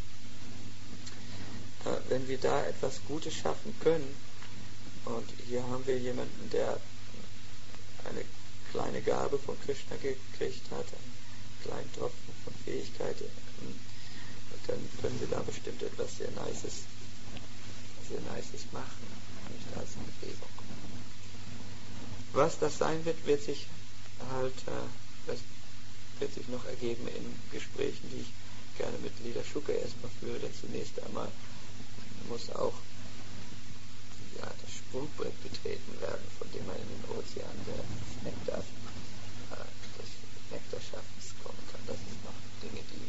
Wenn wir da etwas Gutes schaffen können, und hier haben wir jemanden, der eine kleine Gabe von Krishna gekriegt hat, einen kleinen Tropfen von Fähigkeit, dann können wir da bestimmt etwas sehr Nices machen, nicht als Bewegung. Was das sein wird, wird sich noch ergeben in Gesprächen, die ich gerne mit Lila Shuka erstmal führe, denn zunächst einmal muss auch das Sprungbrett betreten werden, von dem man in den Ozean des Nektarschaffens kommen kann. Das sind noch Dinge, die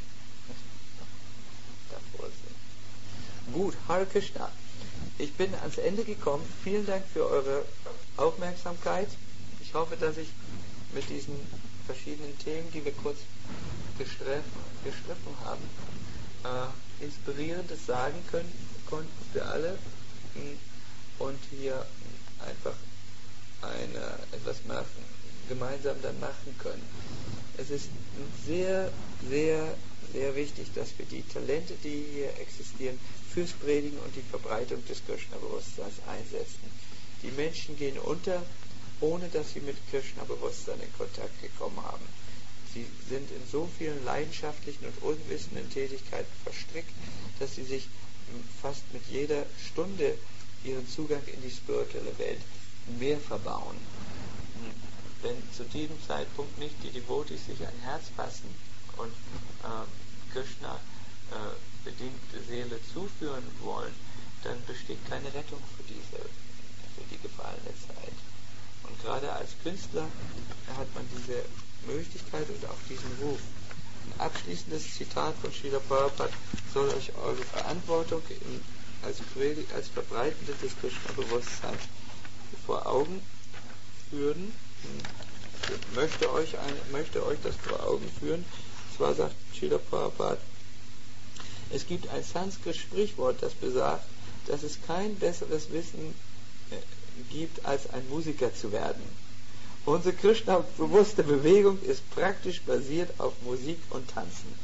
davor sind. Gut, Hare Krishna. Ich bin ans Ende gekommen. Vielen Dank für eure Aufmerksamkeit. Ich hoffe, dass ich mit diesen verschiedenen Themen, die wir kurz gestriffen haben, Inspirierendes sagen konnten für alle und hier einfach etwas gemeinsam dann machen können. Es ist sehr, sehr, sehr wichtig, dass wir die Talente, die hier existieren, fürs Predigen und die Verbreitung des Krishna-Bewusstseins einsetzen. Die Menschen gehen unter, ohne dass sie mit Krishna-Bewusstsein in Kontakt gekommen haben. Sie sind in so vielen leidenschaftlichen und unwissenden Tätigkeiten verstrickt, dass sie sich fast mit jeder Stunde ihren Zugang in die spirituelle Welt mehr verbauen. Wenn zu diesem Zeitpunkt nicht die Devotees sich ein Herz fassen und Krishna bedingte Seele zuführen wollen, dann besteht keine Rettung für die gefallene Zeit. Und gerade als Künstler hat man diese Möglichkeit und auch diesen Ruf. Ein abschließendes Zitat von Srila Prabhupada soll euch eure Verantwortung als Verbreitende des Krishna-Bewusstseins vor Augen führen. Ich möchte euch das vor Augen führen. Zwar sagt Srila Prabhupada, es gibt ein Sanskrit-Sprichwort, das besagt, dass es kein besseres Wissen gibt, als ein Musiker zu werden. Unsere Krishna-bewusste Bewegung ist praktisch basiert auf Musik und Tanzen.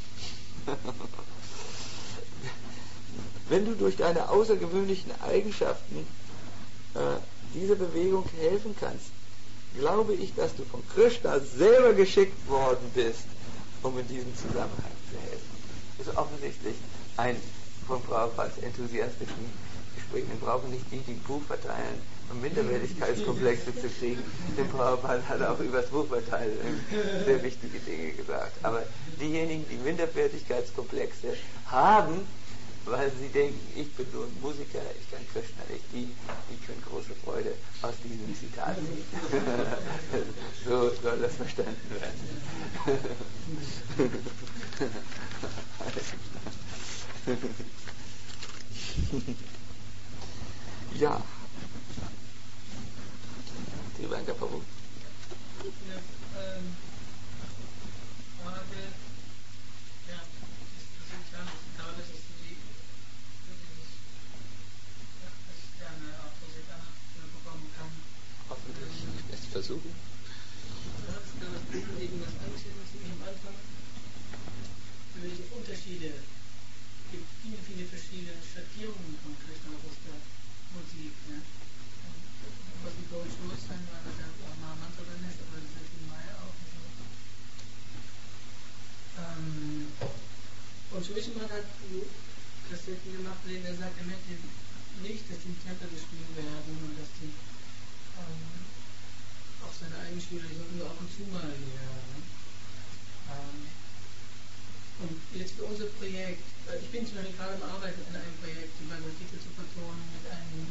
Wenn du durch deine außergewöhnlichen Eigenschaften dieser Bewegung helfen kannst, glaube ich, dass du von Krishna selber geschickt worden bist, um in diesem Zusammenhang zu helfen. Das ist offensichtlich ein von Prabhupads enthusiastischen Gespräch. Wir brauchen nicht die Buch verteilen, um Minderwertigkeitskomplexe zu kriegen. Der Prabhupada hat auch über das Buchverteilen sehr wichtige Dinge gesagt. Aber diejenigen, die Minderwertigkeitskomplexe haben, weil sie denken, ich bin nur ein Musiker, ich kann Krishna nicht, die können große Freude aus diesem Zitat ziehen. So soll das verstanden werden. Ja. Trivanka Prabhu. Hoffentlich es versuchen. Du hast da irgendwas angeschnitten, ziemlich am Anfang, über die Unterschiede. Es gibt viele verschiedene Schattierungen von Krishna-bewusster Musik. Ja? Was die Deutsch sein, weil das ja auch mal Mantra drin ist, aber das ist in Maya auch nicht so. Und Shri-Shimad hat Kassetten gemacht, in denen er sagt, er möchte nicht, dass die Tempel gespielt werden und dass die auch seine eigenen Schüler, die sollten nur ab und zu mal hier. Und jetzt für unser Projekt, ich bin zum Beispiel gerade am Arbeiten an einem Projekt, die Bibliothek zu vertonen mit einem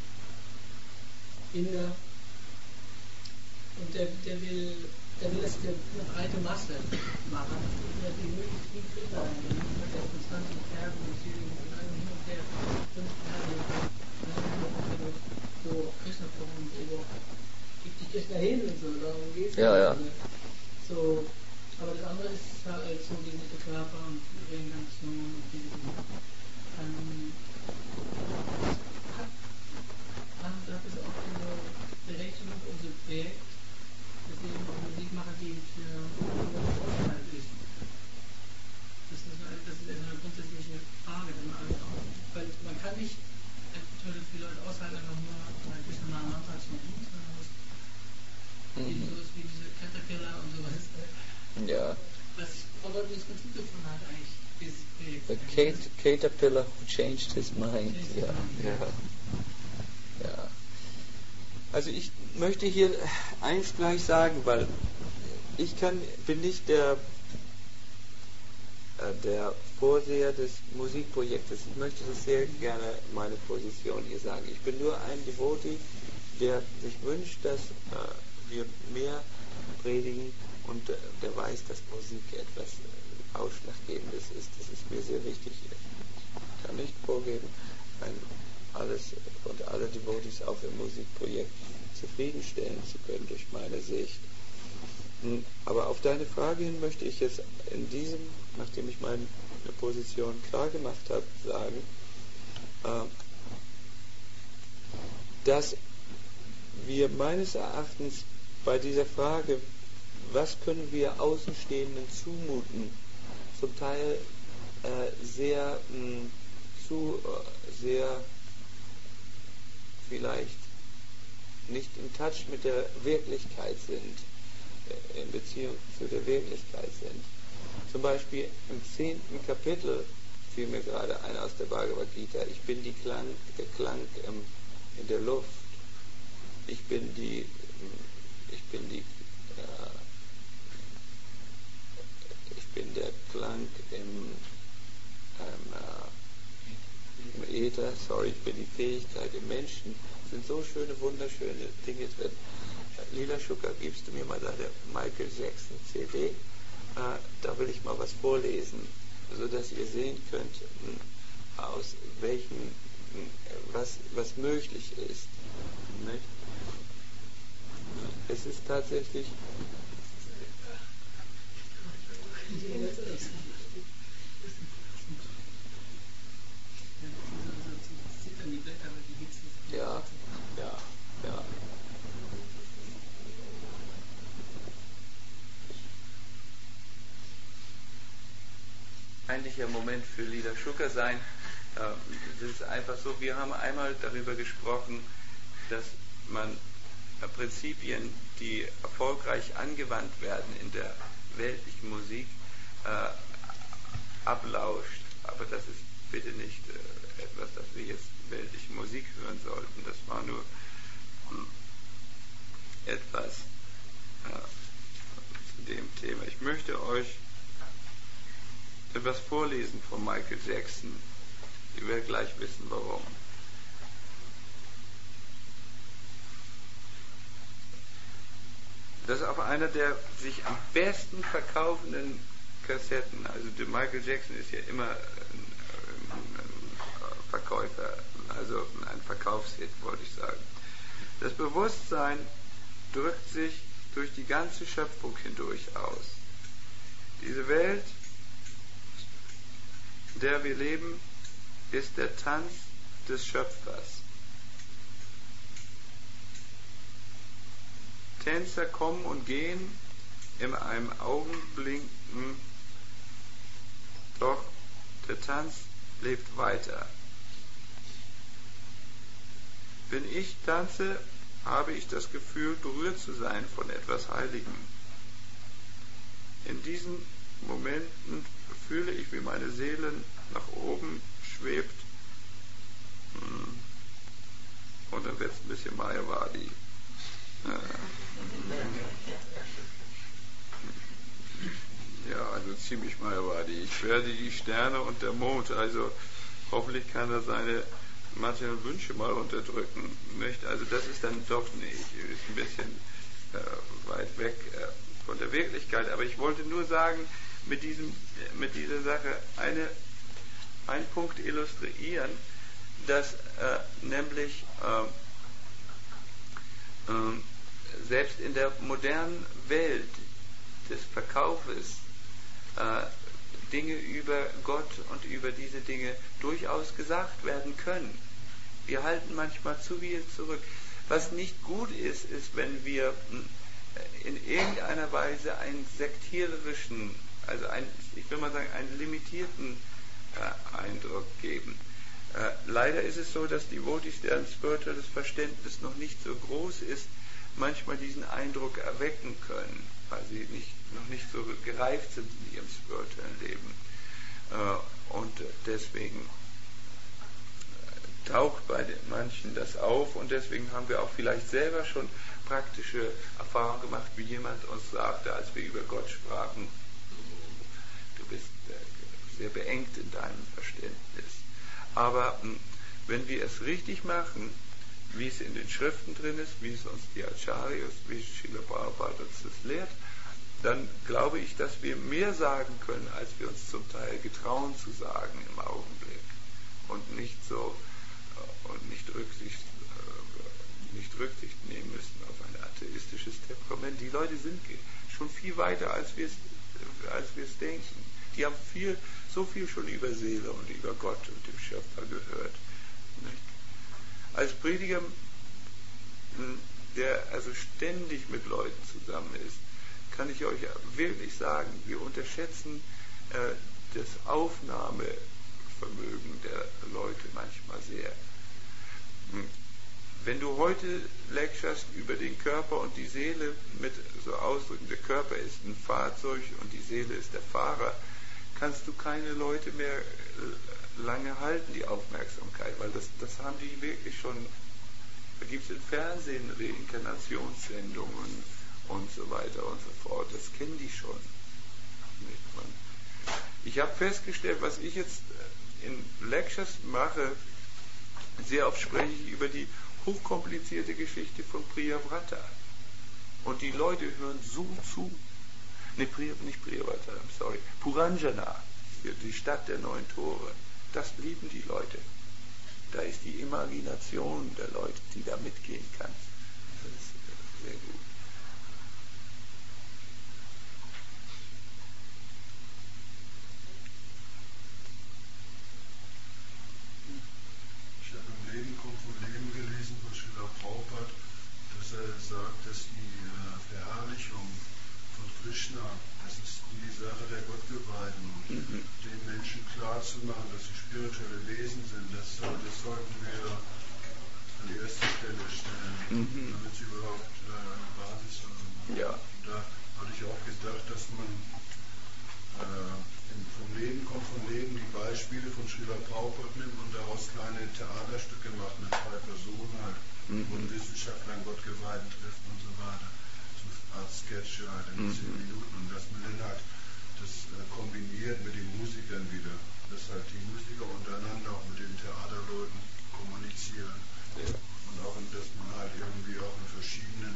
Inder. Und der will das für eine breite Masse machen. Der will möglichst viel Filter eingehen. Der hat von 20 Tagen in Syrien und einem hin und her 5 Tage. So Krishna-Programm, so gib dich Krishna hin und so, darum geht's. Ja. So, aber das andere ist halt so diese Körper und Reinkarnation und diese hat es auch eine Berechnung für unser Projekt, dass wir eben auch Musik machen, die für außerhalb ist. Das ist eine grundsätzliche Frage, weil man kann nicht für Leute außerhalb einfach nur ein bisschen mal Mantra zu machen, sondern man muss sowas wie diese Caterpillar und sowas. Ja. Was Frau Gott das Prinzip davon hat eigentlich, dieses Projekt. The caterpillar who changed his mind. Ja. Also ich möchte hier eins gleich sagen, weil ich bin nicht der Vorseher des Musikprojektes. Ich möchte das sehr gerne meine Position hier sagen. Ich bin nur ein Devotee, der sich wünscht, dass wir mehr predigen und der weiß, dass Musik etwas Ausschlaggebendes ist. Das ist mir sehr wichtig. Ich kann nicht vorgeben, alles und alle Devotees auch im Musikprojekt zufriedenstellen zu können durch meine Sicht. Aber auf deine Frage hin möchte ich jetzt nachdem ich meine Position klar gemacht habe, sagen, dass wir meines Erachtens bei dieser Frage, was können wir Außenstehenden zumuten, zum Teil sehr vielleicht nicht in Touch mit der Wirklichkeit sind, in Beziehung zu der Wirklichkeit sind. Zum Beispiel im 10. Kapitel fiel mir gerade ein aus der Bhagavad Gita, ich bin der Klang in der Luft, ich bin der Klang im Äther, ich bin die Fähigkeit im Menschen. Es sind so schöne, wunderschöne Dinge drin. Lila Shukar, gibst du mir mal deine Michael Jackson CD? Da will ich mal was vorlesen, sodass ihr sehen könnt, aus welchen, was möglich ist. Nicht? Es ist tatsächlich ja. Eigentlicher Moment für Lila Shukar sein. Das ist einfach so, wir haben einmal darüber gesprochen, dass man Prinzipien, die erfolgreich angewandt werden in der weltlichen Musik, ablauscht. Aber das ist bitte nicht etwas, dass wir jetzt weltliche Musik hören sollten. Das war nur etwas zu dem Thema. Ich möchte euch etwas vorlesen von Michael Jackson. Ihr werdet gleich wissen, warum. Das ist auch einer der sich am besten verkaufenden Kassetten. Also der Michael Jackson ist ja immer ein Verkäufer, also ein Verkaufshit, wollte ich sagen. Das Bewusstsein drückt sich durch die ganze Schöpfung hindurch aus. Diese Welt, in der wir leben, ist der Tanz des Schöpfers. Tänzer kommen und gehen in einem Augenblinken, doch der Tanz lebt weiter. Wenn ich tanze, habe ich das Gefühl, berührt zu sein von etwas Heiligem. In diesen Momenten fühle ich, wie meine Seele nach oben schwebt. Und dann wird es ein bisschen Mayavadi. Ja, also also ziemlich Mayavadi. Ich werde die Sterne und der Mond, also hoffentlich kann er seine materiellen Wünsche mal unterdrücken. Nicht? Also das ist dann doch nicht, ist ein bisschen weit weg von der Wirklichkeit. Aber ich wollte nur sagen, mit dieser Sache einen Punkt illustrieren, dass nämlich selbst in der modernen Welt des Verkaufes Dinge über Gott und über diese Dinge durchaus gesagt werden können. Wir halten manchmal zu viel zurück. Was nicht gut ist, ist, wenn wir in irgendeiner Weise einen sektiererischen, also ich will mal sagen, einen limitierten Eindruck geben. Leider ist es so, dass Devotees, deren spirituelles Verständnis noch nicht so groß ist, manchmal diesen Eindruck erwecken können, weil sie noch nicht so gereift sind in ihrem spirituellen Leben. Und deswegen taucht bei manchen das auf und deswegen haben wir auch vielleicht selber schon praktische Erfahrungen gemacht, wie jemand uns sagte, als wir über Gott sprachen, du bist sehr beengt in deinem Verständnis. Aber wenn wir es richtig machen, wie es in den Schriften drin ist, wie es uns die Acharyas, wie Srila Prabhupada uns das lehrt, dann glaube ich, dass wir mehr sagen können, als wir uns zum Teil getrauen zu sagen im Augenblick. Und nicht Rücksicht nehmen müssen auf ein atheistisches Temperament. Die Leute sind schon viel weiter, als wir es denken. Die haben so viel schon über Seele und über Gott und dem Schöpfer gehört. Nicht? Als Prediger, der also ständig mit Leuten zusammen ist, kann ich euch wirklich sagen, wir unterschätzen das Aufnahmevermögen der Leute manchmal sehr. Wenn du heute lecturest über den Körper und die Seele mit so Ausdrücken, der Körper ist ein Fahrzeug und die Seele ist der Fahrer, kannst du keine Leute mehr lange halten, die Aufmerksamkeit, weil das haben die wirklich schon, da gibt es im Fernsehen Reinkarnationssendungen und so weiter und so fort, das kennen die schon. Ich habe festgestellt, was ich jetzt in Lectures mache, sehr oft spreche ich über die hochkomplizierte Geschichte von Priyavrata. Und die Leute hören so zu. Nicht Priyavrata, Puranjana, die Stadt der 9 Tore. Das lieben die Leute. Da ist die Imagination der Leute, die da mitgehen kann. Das ist sehr gut. Leben kommt vom Leben gelesen von Srila Prabhupada, dass er sagt, dass die Verherrlichung von Krishna, das ist die Sache der Gottgeweihten und den Menschen klar zu machen, dass sie spirituelle Wesen sind, das sollten wir an die erste Stelle stellen, damit sie überhaupt eine Basis haben. Ja. Und da hatte ich auch gedacht, dass man vom Leben kommt vom Leben die Beispiele von Srila Prabhupada nimmt und daraus kleine Theaterstücke macht mit 2 Personen halt, wo ein Wissenschaftler einen Gottgeweihten trifft und so weiter. So eine Art Sketch halt in 10 Minuten und dass man dann halt das kombiniert mit den Musikern wieder, dass halt die Musiker untereinander auch mit den Theaterleuten kommunizieren. Ja. Und auch, dass man halt irgendwie auch in verschiedenen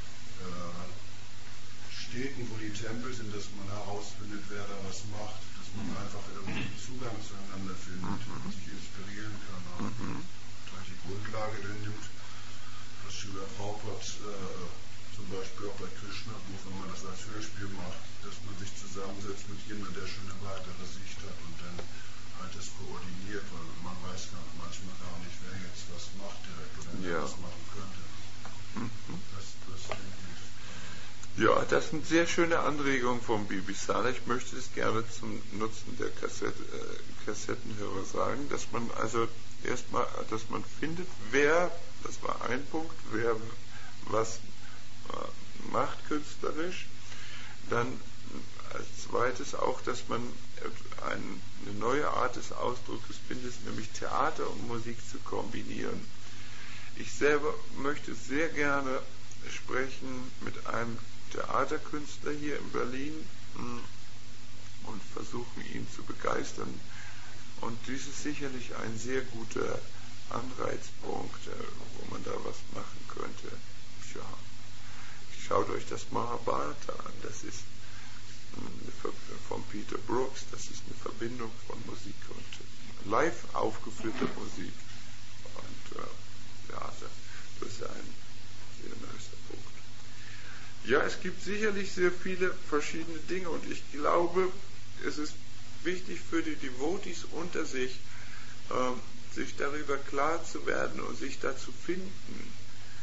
Städten, wo die Tempel sind, dass man herausfindet, wer da was macht, dass man einfach irgendwie Zugang zueinander findet und sich inspirieren kann. Und die Grundlage dann nimmt, was Srila Prabhupada zum Beispiel auch bei Krishna-Buch, wenn man das als Hörspiel macht, dass man sich zusammensetzt mit jemandem, der schon eine weitere Sicht hat und dann halt das koordiniert, weil man weiß manchmal gar nicht, wer jetzt was macht direkt oder wer was machen könnte. Das denke ich. Ja, das sind sehr schöne Anregungen vom Bibisala. Ich möchte es gerne zum Nutzen der Kassettenhörer sagen, dass man also erstmal, dass man findet, wer, das war ein Punkt, wer was macht künstlerisch. Dann als zweites auch, dass man eine neue Art des Ausdrucks findet, nämlich Theater und Musik zu kombinieren. Ich selber möchte sehr gerne sprechen mit einem Theaterkünstler hier in Berlin, und versuchen ihn zu begeistern. Und dies ist sicherlich ein sehr guter Anreizpunkt, wo man da was machen könnte. Tja, schaut euch das Mahabharata an, das ist von Peter Brooks, das ist eine Verbindung von Musik und live aufgeführter Musik. Und das ist ein sehr nicer Punkt. Ja, es gibt sicherlich sehr viele verschiedene Dinge und ich glaube, es ist wichtig für die Devotees unter sich, sich darüber klar zu werden und sich da zu finden.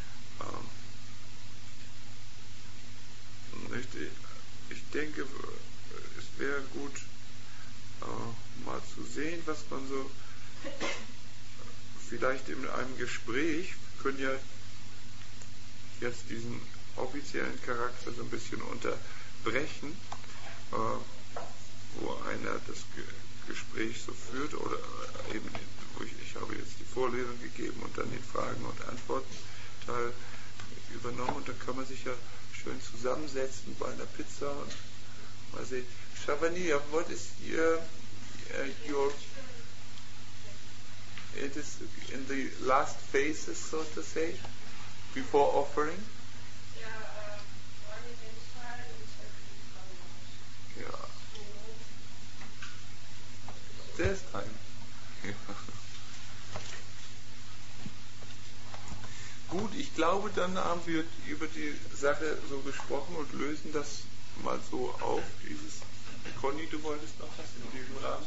Ich denke, es wäre gut, mal zu sehen, was man so vielleicht in einem Gespräch, wir können ja jetzt diesen offiziellen Charakter so ein bisschen unterbrechen, wo einer das Gespräch so führt oder eben, ich habe jetzt die Vorlesung gegeben und dann den Fragen- und Antworten-Teil übernommen und dann kann man sich ja schön zusammensetzen bei einer Pizza und mal sehen. Shavani, what is your it is in the last phases, so to say, before offering? Ja. There's time. Ja. Gut, ich glaube, dann haben wir über die Sache so gesprochen und lösen das mal so auf. Dieses Conny, du wolltest noch was in diesem Rahmen?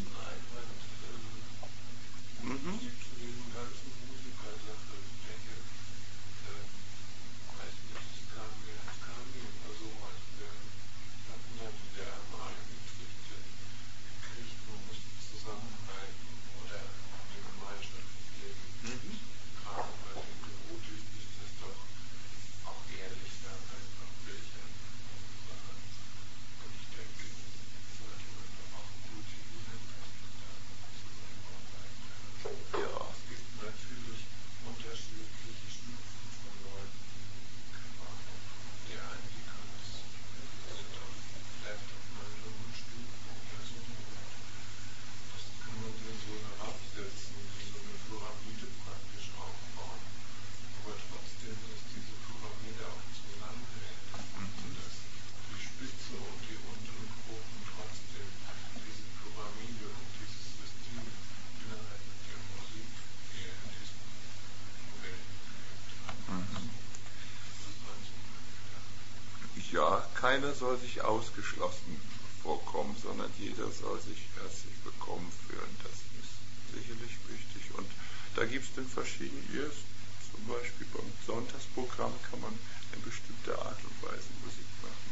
Ja, keiner soll sich ausgeschlossen vorkommen, sondern jeder soll sich herzlich willkommen fühlen. Das ist sicherlich wichtig. Und da gibt es dann verschiedene, zum Beispiel beim Sonntagsprogramm kann man in bestimmter Art und Weise Musik machen.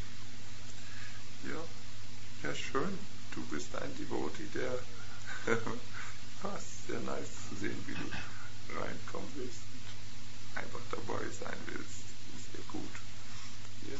Ja, schön. Du bist ein Devotee, der passt. Sehr nice zu sehen, wie du reinkommen willst und einfach dabei sein willst. Das ist sehr gut. Yes.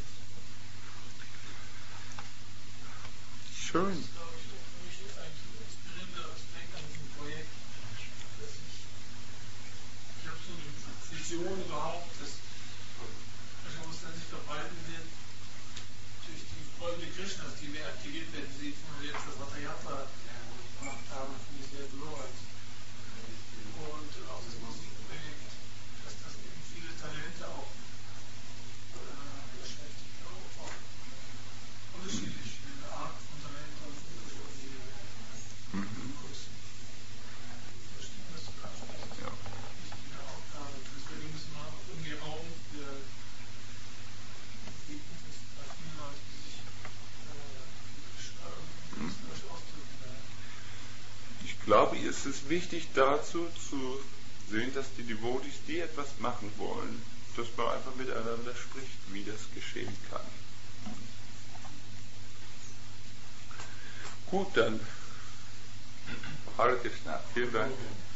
Schön. Das ist, glaube ich, für mich ist eigentlich ein inspirierender Aspekt an diesem Projekt, dass ich habe so eine Vision überhaupt, dass Bewusstsein sich verbreiten wird durch die Freunde Krishnas, die mehr aktiviert werden. Sie von jetzt das Ratha-Yatra gemacht haben, finde ich sehr glorreich. Und auch das Musikprojekt, dass das eben viele Talente auch beschäftigt, auch unterschiedlich. Ich glaube, es ist wichtig dazu zu sehen, dass die Devotees, die etwas machen wollen, dass man einfach miteinander spricht, wie das geschehen kann. Gut, dann Hare Krishna. Vielen Dank.